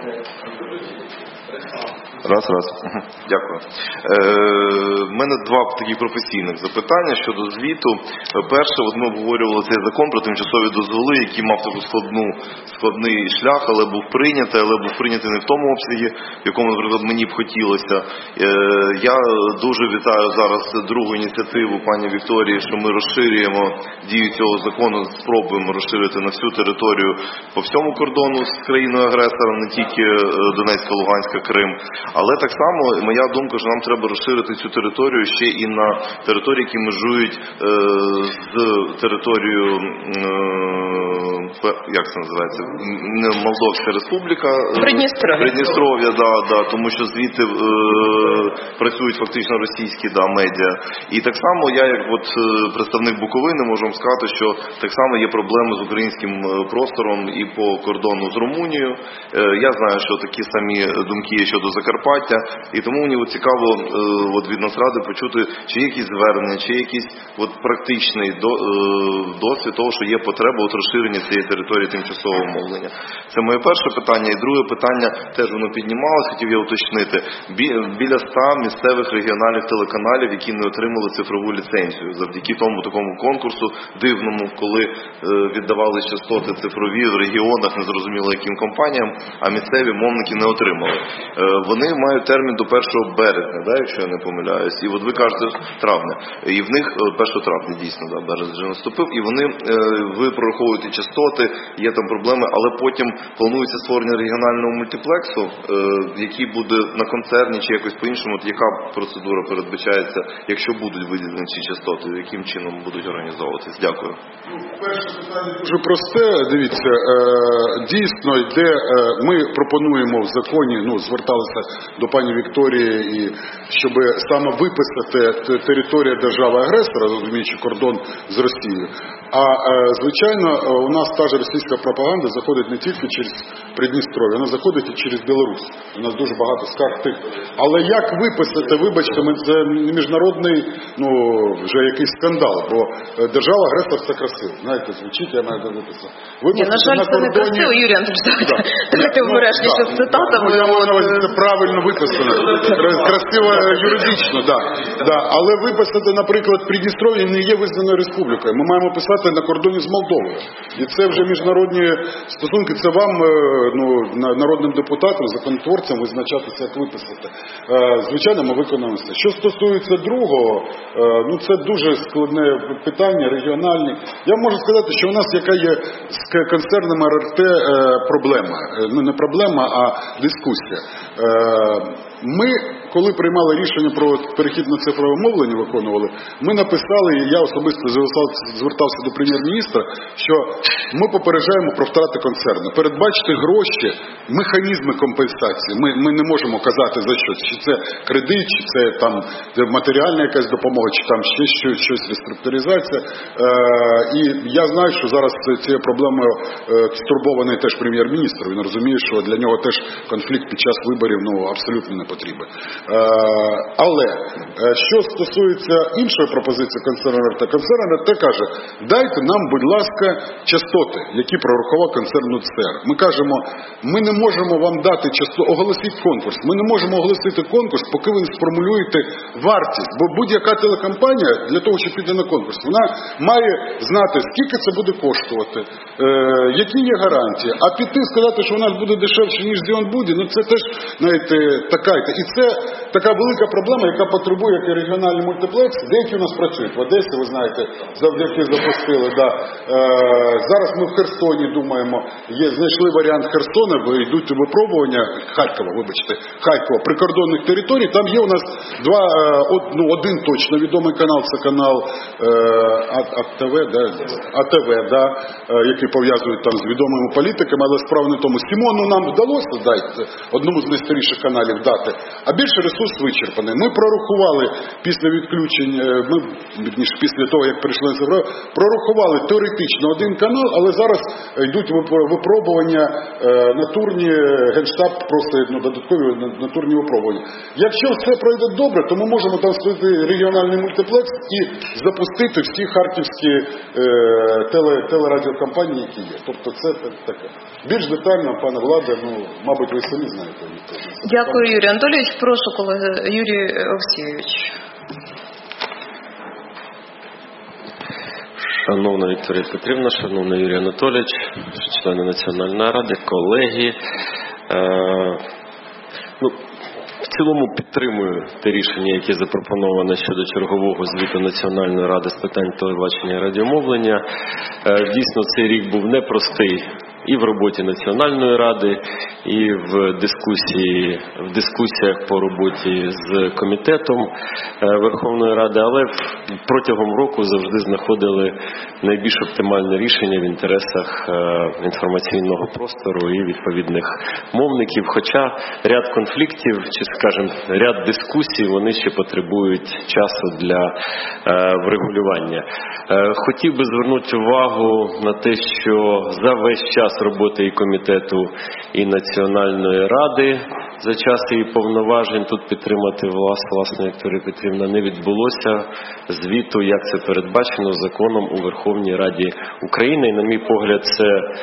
Раз. Дякую. У мене два таких професійних запитання щодо звіту. Перше, ми обговорювали цей закон про тимчасові дозволи, який мав таку складний шлях, але був прийнятий не в тому обсязі, в якому, наприклад, мені б хотілося. Я дуже вітаю зараз другу ініціативу пані Вікторії, що ми розширюємо дію цього закону, спробуємо розширити на всю територію по всьому кордону з країною-агресором, не тільки Донецька, Луганська, Крим. Але так само, моя думка, що нам треба розширити цю територію ще і на території, які межують з територією, як це називається, Молдовська Республіка. Придністров'я, тому що звідти працюють фактично російські медіа. І так само я, як представник Буковини, можу вам сказати, що так само є проблеми з українським простором і по кордону з Румунією. Я знаю, що такі самі думки є щодо Закарпаття, і тому мені цікаво від Нацради почути, чи є якісь звернення, чи є якийсь практичний досвід того, що є потреба розширення цієї території тимчасового мовлення. Це моє перше питання. І друге питання, теж воно піднімалося, хотів я уточнити. Біля 100 місцевих регіональних телеканалів, які не отримали цифрову ліцензію, завдяки тому такому конкурсу дивному, коли віддавали частоти цифрові в регіонах, незрозуміло яким компаніям, а місцеві мовники не отримали. Вони мають термін до 1 березня, якщо я не помиляюсь. І ви кажете, травня. І в них 1 травня, дійсно, березень вже наступив. І ви прораховуєте частоти, є там проблеми, але потім планується створення регіонального мультиплексу, який буде на концерні чи якось по-іншому. Яка процедура передбачається, якщо будуть виділені ці частоти, яким чином будуть організовуватись? Дякую. Перше питання дуже просте. Дивіться, дійсно йде, ми пропонуємо в законі, зверталися до пані Вікторії, і щоб саме виписати територію держави-агресора, розуміючи кордон з Росією. А, звичайно, у нас та ж російська пропаганда заходить не тільки через Придністров'я, вона заходить і через Білорусь. У нас дуже багато скарг тих. Але як виписати, вибачте, це міжнародний, вже якийсь скандал, бо держава-агресор це красиво. Знаєте, звучить, я маю виписати. На жаль, це не красиво, Юрій Анатольович, давайте обережніше з цитатами. Це правильно виписано. Красиво юридично, але виписати, наприклад, Придністров'я не є визнаною республікою. Ми маємо писати на кордоні з Молдовою. І це вже міжнародні стосунки. Це вам, народним депутатам, законотворцям, визначатися, як виписати. Звичайно, ми виконуємо це. Що стосується другого, це дуже складне питання, регіональні. Я можу сказати, що у нас яка є з концерном РРТ проблема. Не проблема, а дискусія. Ми, коли приймали рішення про перехід на цифрове мовлення, виконували, ми написали, і я особисто звертався до прем'єр-міністра, що ми попереджаємо про втрати концерну. Передбачити гроші, механізми компенсації. Ми не можемо казати за щось, чи це кредит, чи це там матеріальна якась допомога, чи там ще щось, реструктуризація. І я знаю, що зараз цією проблемою стурбований теж прем'єр-міністр. Він розуміє, що для нього теж конфлікт під час виборів абсолютно не потрібен. Але, що стосується іншої пропозиції концерну РТ, концерн РТ каже, дайте нам, будь ласка, частоти, які прорахував концерн ЦР. Ми кажемо, ми не можемо вам дати частоту, оголосіть конкурс. Ми не можемо оголосити конкурс, поки ви не сформулюєте вартість. Бо будь-яка телекомпанія, для того, щоб піти на конкурс, вона має знати, скільки це буде коштувати, які є гарантії. А піти сказати, що вона буде дешевше, ніж Зіон Буді, це теж, знаєте, така. І це така велика проблема, яка потребує, як і регіональний мультиплекс. Деякі у нас працюють в Одесі, ви знаєте, завдяки запустили. Да. Зараз ми в Херсоні думаємо, знайшли варіант Херсона, йдуть випробування, Харкова, прикордонних територій. Там є у нас один точно відомий канал, це канал АТВ, який пов'язують там з відомими політиками, але справа не в тому. Сімону нам вдалося дати, одному з найстаріших каналів дати, а більше ресурс вичерпаний. Ми прорахували після відключень, після того, як прийшли на ЦФР, прорахували теоретично один канал, але зараз йдуть випробування натурні, Генштаб просить додаткові натурні випробування. Якщо все пройде добре, то ми можемо там створити регіональний мультиплекс і запустити всі харківські телерадіокомпанії, які є. Тобто це таке. Більш детально, пане Владе, мабуть, ви самі знаєте. Дякую, Юрій Анатолійович. Прошу, колега Юрій Олексійович. Шановна Вікторія Петрівна, шановний Юрій Анатолійович, члени Національної ради, колеги. В цілому підтримую те рішення, яке запропоноване щодо чергового звіту Національної ради з питань телебачення і радіомовлення. Дійсно, цей рік був непростий і в роботі Національної ради, і в дискусіях по роботі з комітетом Верховної Ради, але протягом року завжди знаходили найбільш оптимальне рішення в інтересах інформаційного простору і відповідних мовників. Хоча ряд конфліктів, чи, скажімо, ряд дискусій, вони ще потребують часу для врегулювання. Хотів би звернути увагу на те, що за весь час роботи і комітету, і Національної ради за час її повноважень тут підтримати власне Вікторія Петрівна не відбулося звіту, як це передбачено законом у Верховній Раді України. І, на мій погляд, це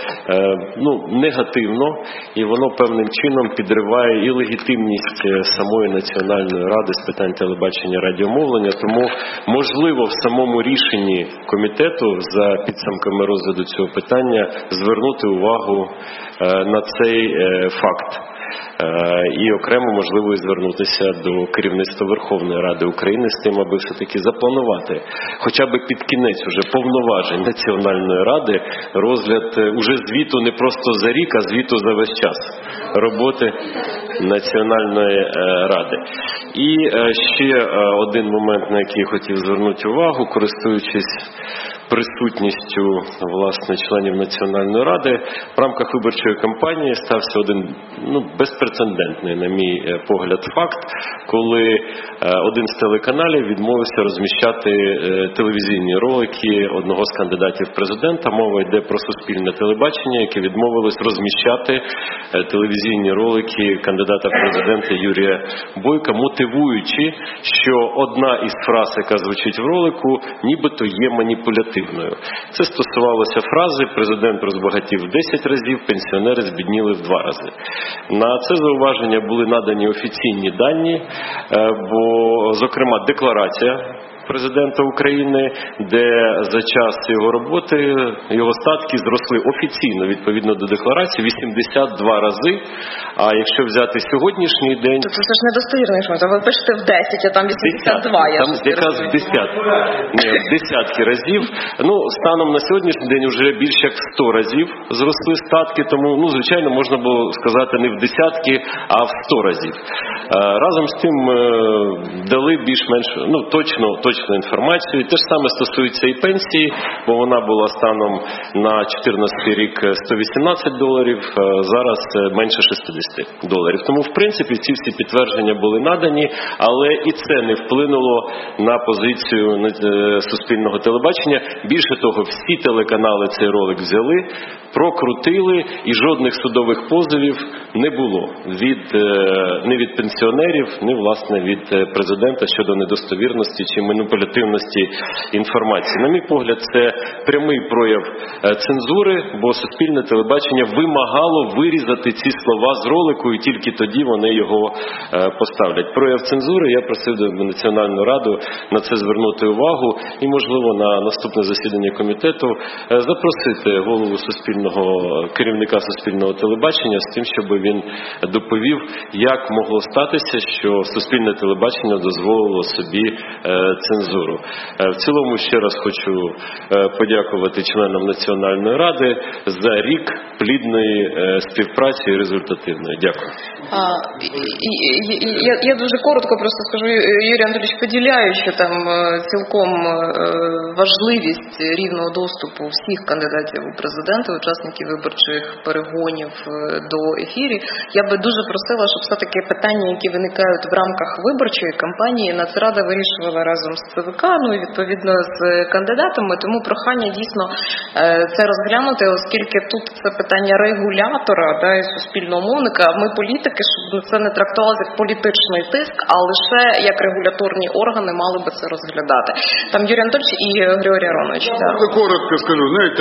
негативно, і воно певним чином підриває і легітимність самої Національної ради з питань телебачення і радіомовлення. Тому, можливо, в самому рішенні комітету за підсумками розгляду цього питання звернути увагу на цей факт. І окремо, можливо, і звернутися до керівництва Верховної Ради України з тим, аби все-таки запланувати хоча б під кінець уже повноважень Національної ради розгляд уже звіту не просто за рік, а звіту за весь час роботи Національної ради. І ще один момент, на який я хотів звернути увагу, користуючись присутністю, власне, членів Національної ради, в рамках виборчої кампанії стався один безпрецедентний, на мій погляд, факт, коли один з телеканалів відмовився розміщати телевізійні ролики одного з кандидатів в президента. Мова йде про Суспільне телебачення, яке відмовилось розміщати телевізійні ролики кандидата в президенти Юрія Бойка, мотивуючи, що одна із фраз, яка звучить в ролику, нібито є маніпулятивною. Це стосувалося фрази «Президент розбагатів в 10 разів, пенсіонери збідніли в 2 рази». На це зауваження були надані офіційні дані, бо, зокрема, декларація президента України, де за час його роботи його статки зросли офіційно, відповідно до декларації, 82 рази. А якщо взяти сьогоднішній день... Тобто це ж недостовірна інформація. Ви пишете в 10, а там 82. Там якраз десятки разів. Станом на сьогоднішній день вже більше як 100 разів зросли статки, тому, звичайно, можна було сказати не в десятки, а в 100 разів. Разом з тим дали більш-менш точну інформацію. Те ж саме стосується і пенсії, бо вона була станом на 2014 рік $118, зараз менше $60. Тому, в принципі, ці всі підтвердження були надані, але і це не вплинуло на позицію суспільного телебачення. Більше того, всі телеканали цей ролик взяли, прокрутили, і жодних судових позовів не було ні від пенсіонерів, ні, власне, від президента щодо недостовірності чи маніпулятивності інформації. На мій погляд, це прямий прояв цензури, бо суспільне телебачення вимагало вирізати ці слова з ролику, і тільки тоді вони його поставлять. Прояв цензури, я просив Національну раду на це звернути увагу і, можливо, на наступне засідання комітету запросити голову керівника суспільного телебачення з тим, щоб він доповів, як могло статися, що суспільне телебачення дозволило собі цензуру. В цілому ще раз хочу подякувати членам Національної ради за рік плідної співпраці і результативної. Дякую. Я дуже коротко просто скажу, Юрій Анатолійович, поділяючи там цілком важливість рівного доступу всіх кандидатів у президенти, учасників виборчих перегонів до ефірів, я би дуже просила, щоб все-таки питання, які виникають в рамках виборчої кампанії, Нацрада вирішувала разом з ЦВК, і відповідно з кандидатами, тому прохання дійсно це розглянути, оскільки тут це питання регулятора і суспільного мовника, а ми політики, щоб це не трактувалося як політичний тиск, а лише як регуляторні органи мали би це розглядати. Там Юрій Анатолійович і Григорій Аронович. Я коротко скажу, знаєте,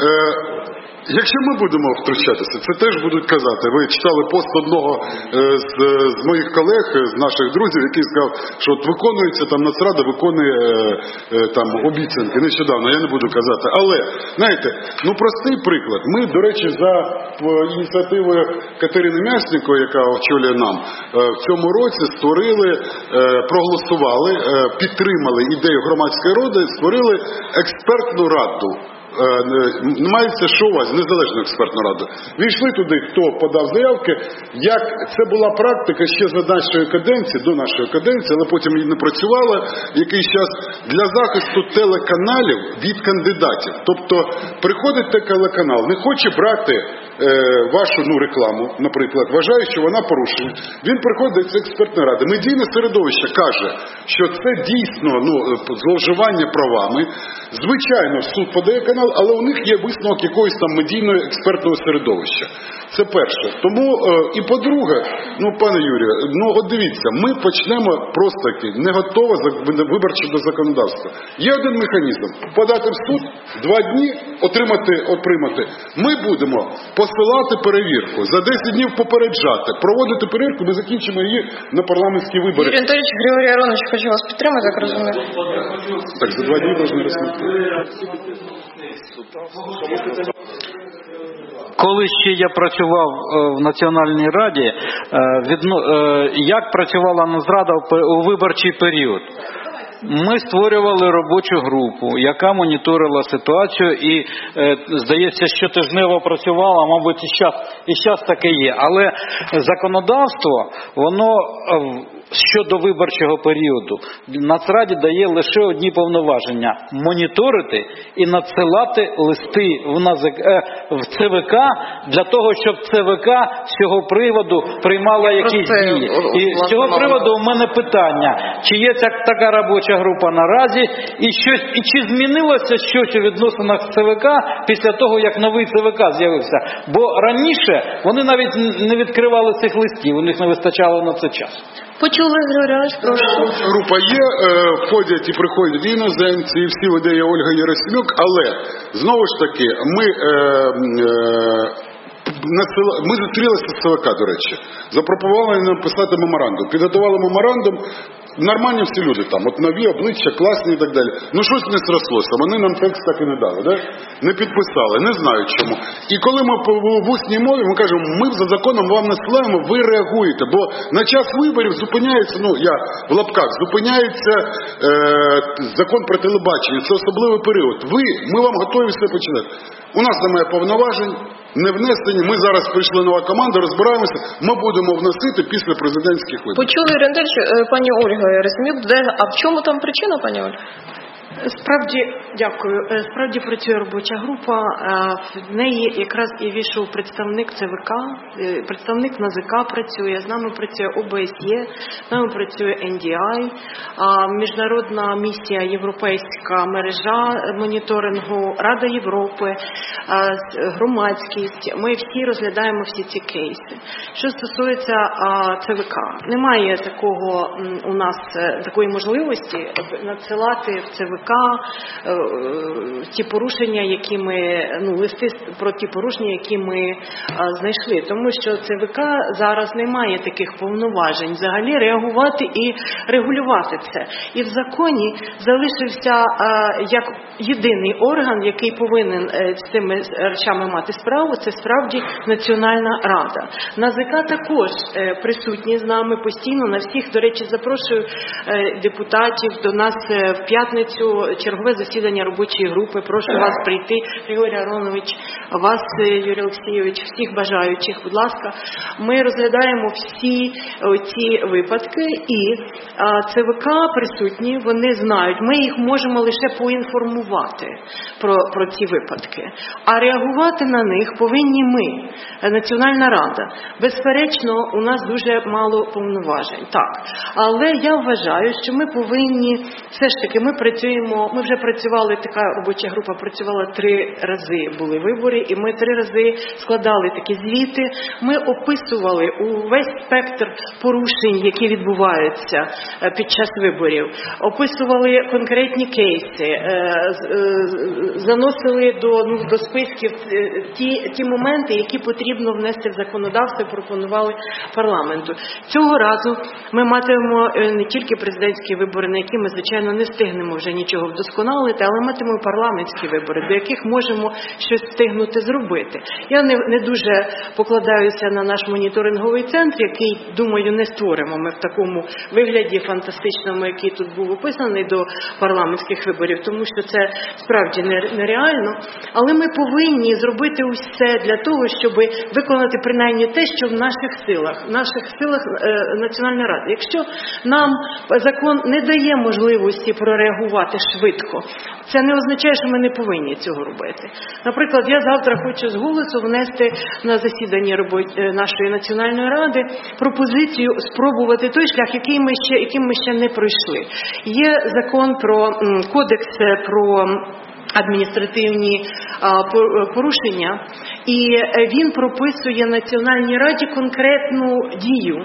якщо ми будемо втручатися, це теж будуть казати. Ви читали пост одного з моїх колег, з наших друзів, який сказав, що от виконується там Нацрада, виконує там обіцянки. Нещодавно, я не буду казати. Але, знаєте, простий приклад. Ми, до речі, за ініціативою Катерини Мяснікової, яка очолює нам, в цьому році створили, проголосували, підтримали ідею громадської ради, створили експертну раду. Мається що у вас, незалежну експертну раду. Війшли туди, хто подав заявки, як це була практика ще за нашої каденції, до нашої каденції, але потім її не працювала якийсь час, для захисту телеканалів від кандидатів. Тобто приходить телеканал, не хоче брати вашу рекламу, наприклад, вважає, що вона порушена. Він приходить з експертної ради. Медійне середовище каже, що це дійсно зловживання правами. Звичайно, суд подає канал, але у них є висновок якогось там медійного експертного середовища. Це перше. Тому, і по-друге, пане Юрію, от дивіться, ми почнемо просто таки, не готово виборче до законодавства. Є один механізм, подати в суд, 2 дні отримати. Ми будемо посилати перевірку, за 10 днів попереджати, проводити перевірку, ми закінчимо її на парламентські вибори. Юрій Анатолійович, Григорій Аронович, хочу вас підтримати, як розумію. Так, за 2 дні можна розмістити. Коли ще я працював в Національній раді, як працювала Нацрада у виборчий період? Ми створювали робочу групу, яка моніторила ситуацію і, здається, щотижнево працювала, мабуть, і зараз таке є. Але законодавство, воно щодо виборчого періоду Нацраді дає лише одні повноваження – моніторити і надсилати листи в ЦВК для того, щоб ЦВК з цього приводу приймала якісь дії. І з цього приводу у мене питання, чи є така робоча група наразі, і чи змінилося щось у відносинах з ЦВК після того, як новий ЦВК з'явився? Бо раніше вони навіть не відкривали цих листів, у них не вистачало на це часу. Почули, Григорій Аронович, прошу. Група є, входять і приходять іноземці, і всі веде Ольга Єросимюк, але, знову ж таки, ми зустрілися з ЦВК, до речі, запропонували написати меморандум, підготували меморандум, нормальні всі люди там, от нові обличчя, класні і так далі. Ну щось не зрослося, вони нам текст так і не дали, да? Не підписали, не знаю чому. І коли ми в усній мові, ми кажемо, ми за законом вам насилаємо, ви реагуєте, бо на час виборів зупиняється, ну я в лапках, зупиняється закон про телебачення, це особливий період. Ми вам готові все починати. У нас немає повноважень, не внесені, ми зараз прийшли нова команда, розбираємося, ми будемо вносити після президентських виборів. Почули, Юрій Анатольович, пані Ольга Герасим'юк, а в чому там причина, пані Ольга? Справді, дякую. Справді працює робоча група. В неї якраз і війшов представник ЦВК, представник НАЗК працює, з нами працює ОБСЄ, з нами працює NDI, міжнародна місія, європейська мережа моніторингу, Рада Європи, громадськість. Ми всі розглядаємо всі ці кейси. Що стосується ЦВК, немає такого у нас такої можливості надсилати в ЦВК ті порушення, які ми, листи про ті порушення, які ми знайшли. Тому що ЦВК зараз не має таких повноважень взагалі реагувати і регулювати це. І в законі залишився як єдиний орган, який повинен з цими речами мати справу, це справді Національна Рада. НАЗК також присутні з нами постійно на всіх. До речі, запрошую депутатів до нас в п'ятницю чергове засідання робочої групи. Прошу вас прийти, Григорій Аронович, вас, Юрій Олексійович, всіх бажаючих, будь ласка. Ми розглядаємо всі ці випадки і ЦВК присутні, вони знають. Ми їх можемо лише поінформувати про ці випадки. А реагувати на них повинні ми, Національна Рада. Безперечно, у нас дуже мало повноважень. Так. Але я вважаю, що ми повинні, все ж таки, ми вже працювали, така робоча група працювала 3 рази, були вибори, і ми 3 рази складали такі звіти. Ми описували увесь спектр порушень, які відбуваються під час виборів. Описували конкретні кейси, заносили до списків ті моменти, які потрібно внести в законодавство, пропонували парламенту. Цього разу ми матимемо не тільки президентські вибори, на які ми, звичайно, не встигнемо вже нічого вдосконалити, але матимемо парламентські вибори, до яких можемо щось встигнути зробити. Я не дуже покладаюся на наш моніторинговий центр, який, думаю, не створимо ми в такому вигляді фантастичному, який тут був описаний до парламентських виборів, тому що це справді нереально. Але ми повинні зробити усе для того, щоб виконати принаймні те, що в наших силах Національної Ради. Якщо нам закон не дає можливості прореагувати швидко, це не означає, що ми не повинні цього робити. Наприклад, я завтра хочу з голосу внести на засідання нашої Національної Ради пропозицію спробувати той шлях, яким ми ще не пройшли. Є закон про кодекс про адміністративні порушення, і він прописує Національній Раді конкретну дію.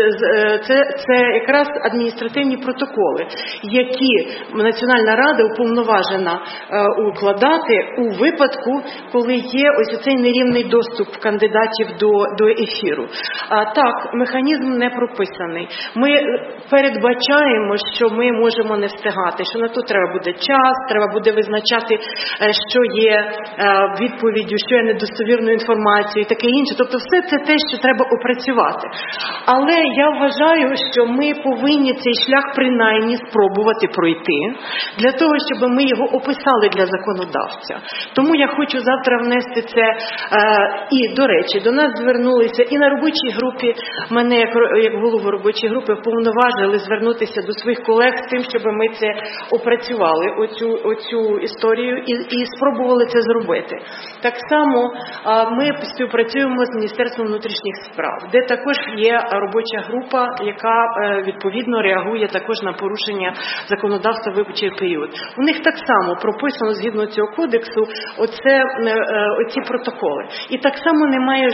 Це якраз адміністративні протоколи, які Національна Рада уповноважена укладати у випадку, коли є ось оцей нерівний доступ кандидатів до ефіру. Так, механізм не прописаний. Ми передбачаємо, що ми можемо не встигати, що на то треба буде час, треба буде визначати, що є відповіддю, що є недостовірною інформацією і таке інше. Тобто все це те, що треба опрацювати. Але я вважаю, що ми повинні цей шлях принаймні спробувати пройти, для того, щоб ми його описали для законодавця. Тому я хочу завтра внести це. І, до речі, до нас звернулися і на робочій групі, мене як голову робочої групи повноважили звернутися до своїх колег з тим, щоб ми це опрацювали, оцю історію, і спробували це зробити. Так само ми співпрацюємо з Міністерством внутрішніх справ, де також є робоча група, яка відповідно реагує також на порушення законодавства в виборчий період. У них так само прописано згідно цього кодексу оці протоколи. І так само немає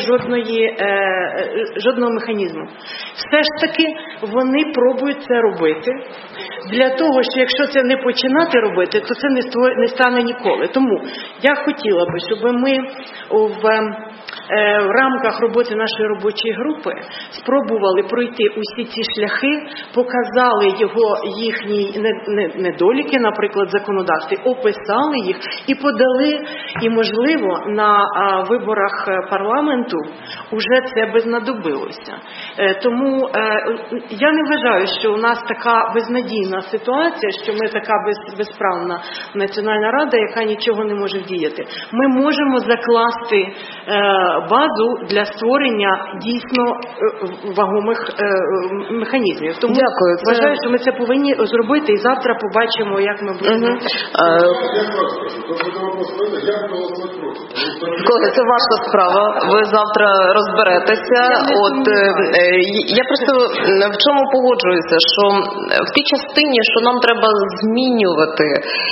жодного механізму. Все ж таки вони пробують це робити для того, що якщо це не починати робити, то це не стане ніколи. Тому я хотіла би, щоб ми в рамках роботи нашої робочої групи спробували пройти усі ці шляхи, показали їхні недоліки, наприклад, в законодавстві, описали їх і подали, і, можливо, на виборах парламенту вже це би знадобилося. Тому я не вважаю, що у нас така безнадійна ситуація, що ми така безправна Національна Рада, яка нічого не може вдіяти. Ми можемо закласти базу для створення дійсно вагомих механізмів. Тому вважаю, що ми це повинні зробити, і завтра побачимо, як ми будемо. Колеги, це ваша справа, ви завтра розберетеся. Я просто в чому погоджуюся, що в тій частині, що нам треба змінювати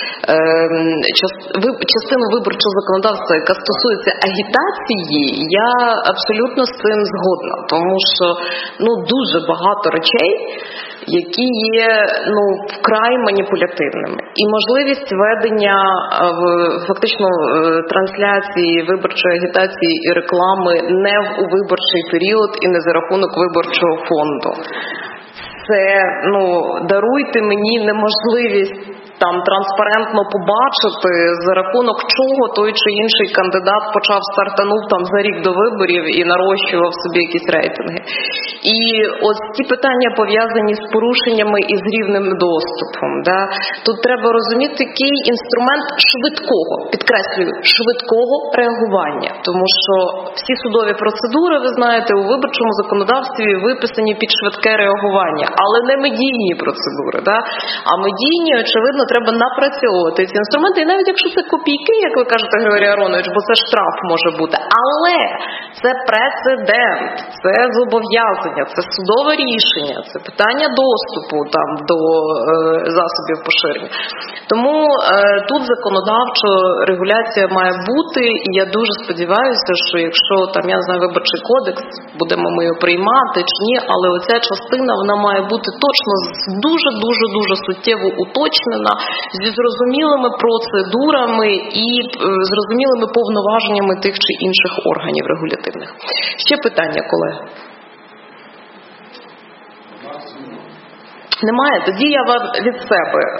частину виборчого законодавства, яка стосується агітації, я абсолютно з цим згодна, тому що дуже багато речей, які є вкрай маніпулятивними. І можливість ведення фактично трансляції виборчої агітації і реклами не у виборчий період і не за рахунок виборчого фонду. Це, даруйте мені неможливість транспарентно побачити, за рахунок чого той чи інший кандидат стартанув за рік до виборів і нарощував собі якісь рейтинги. І ось ті питання пов'язані з порушеннями і з рівним доступом. Да? Тут треба розуміти, який інструмент швидкого, підкреслюю, швидкого реагування. Тому що всі судові процедури, ви знаєте, у виборчому законодавстві виписані під швидке реагування, але не медійні процедури. Да? А медійні, очевидно, треба напрацьовувати ці інструменти, і навіть якщо це копійки, як ви кажете, Григорій Аронович, бо це штраф може бути, але це прецедент, це зобов'язання, це судове рішення, це питання доступу до засобів поширення. Тому тут законодавчо регуляція має бути, і я дуже сподіваюся, що якщо я не знаю, виборчий кодекс, будемо ми його приймати чи ні, але оця частина, вона має бути точно дуже суттєво уточнена, зі зрозумілими процедурами і зрозумілими повноваженнями тих чи інших органів регулятивних. Ще питання, колеги? Немає? Тоді я вам від себе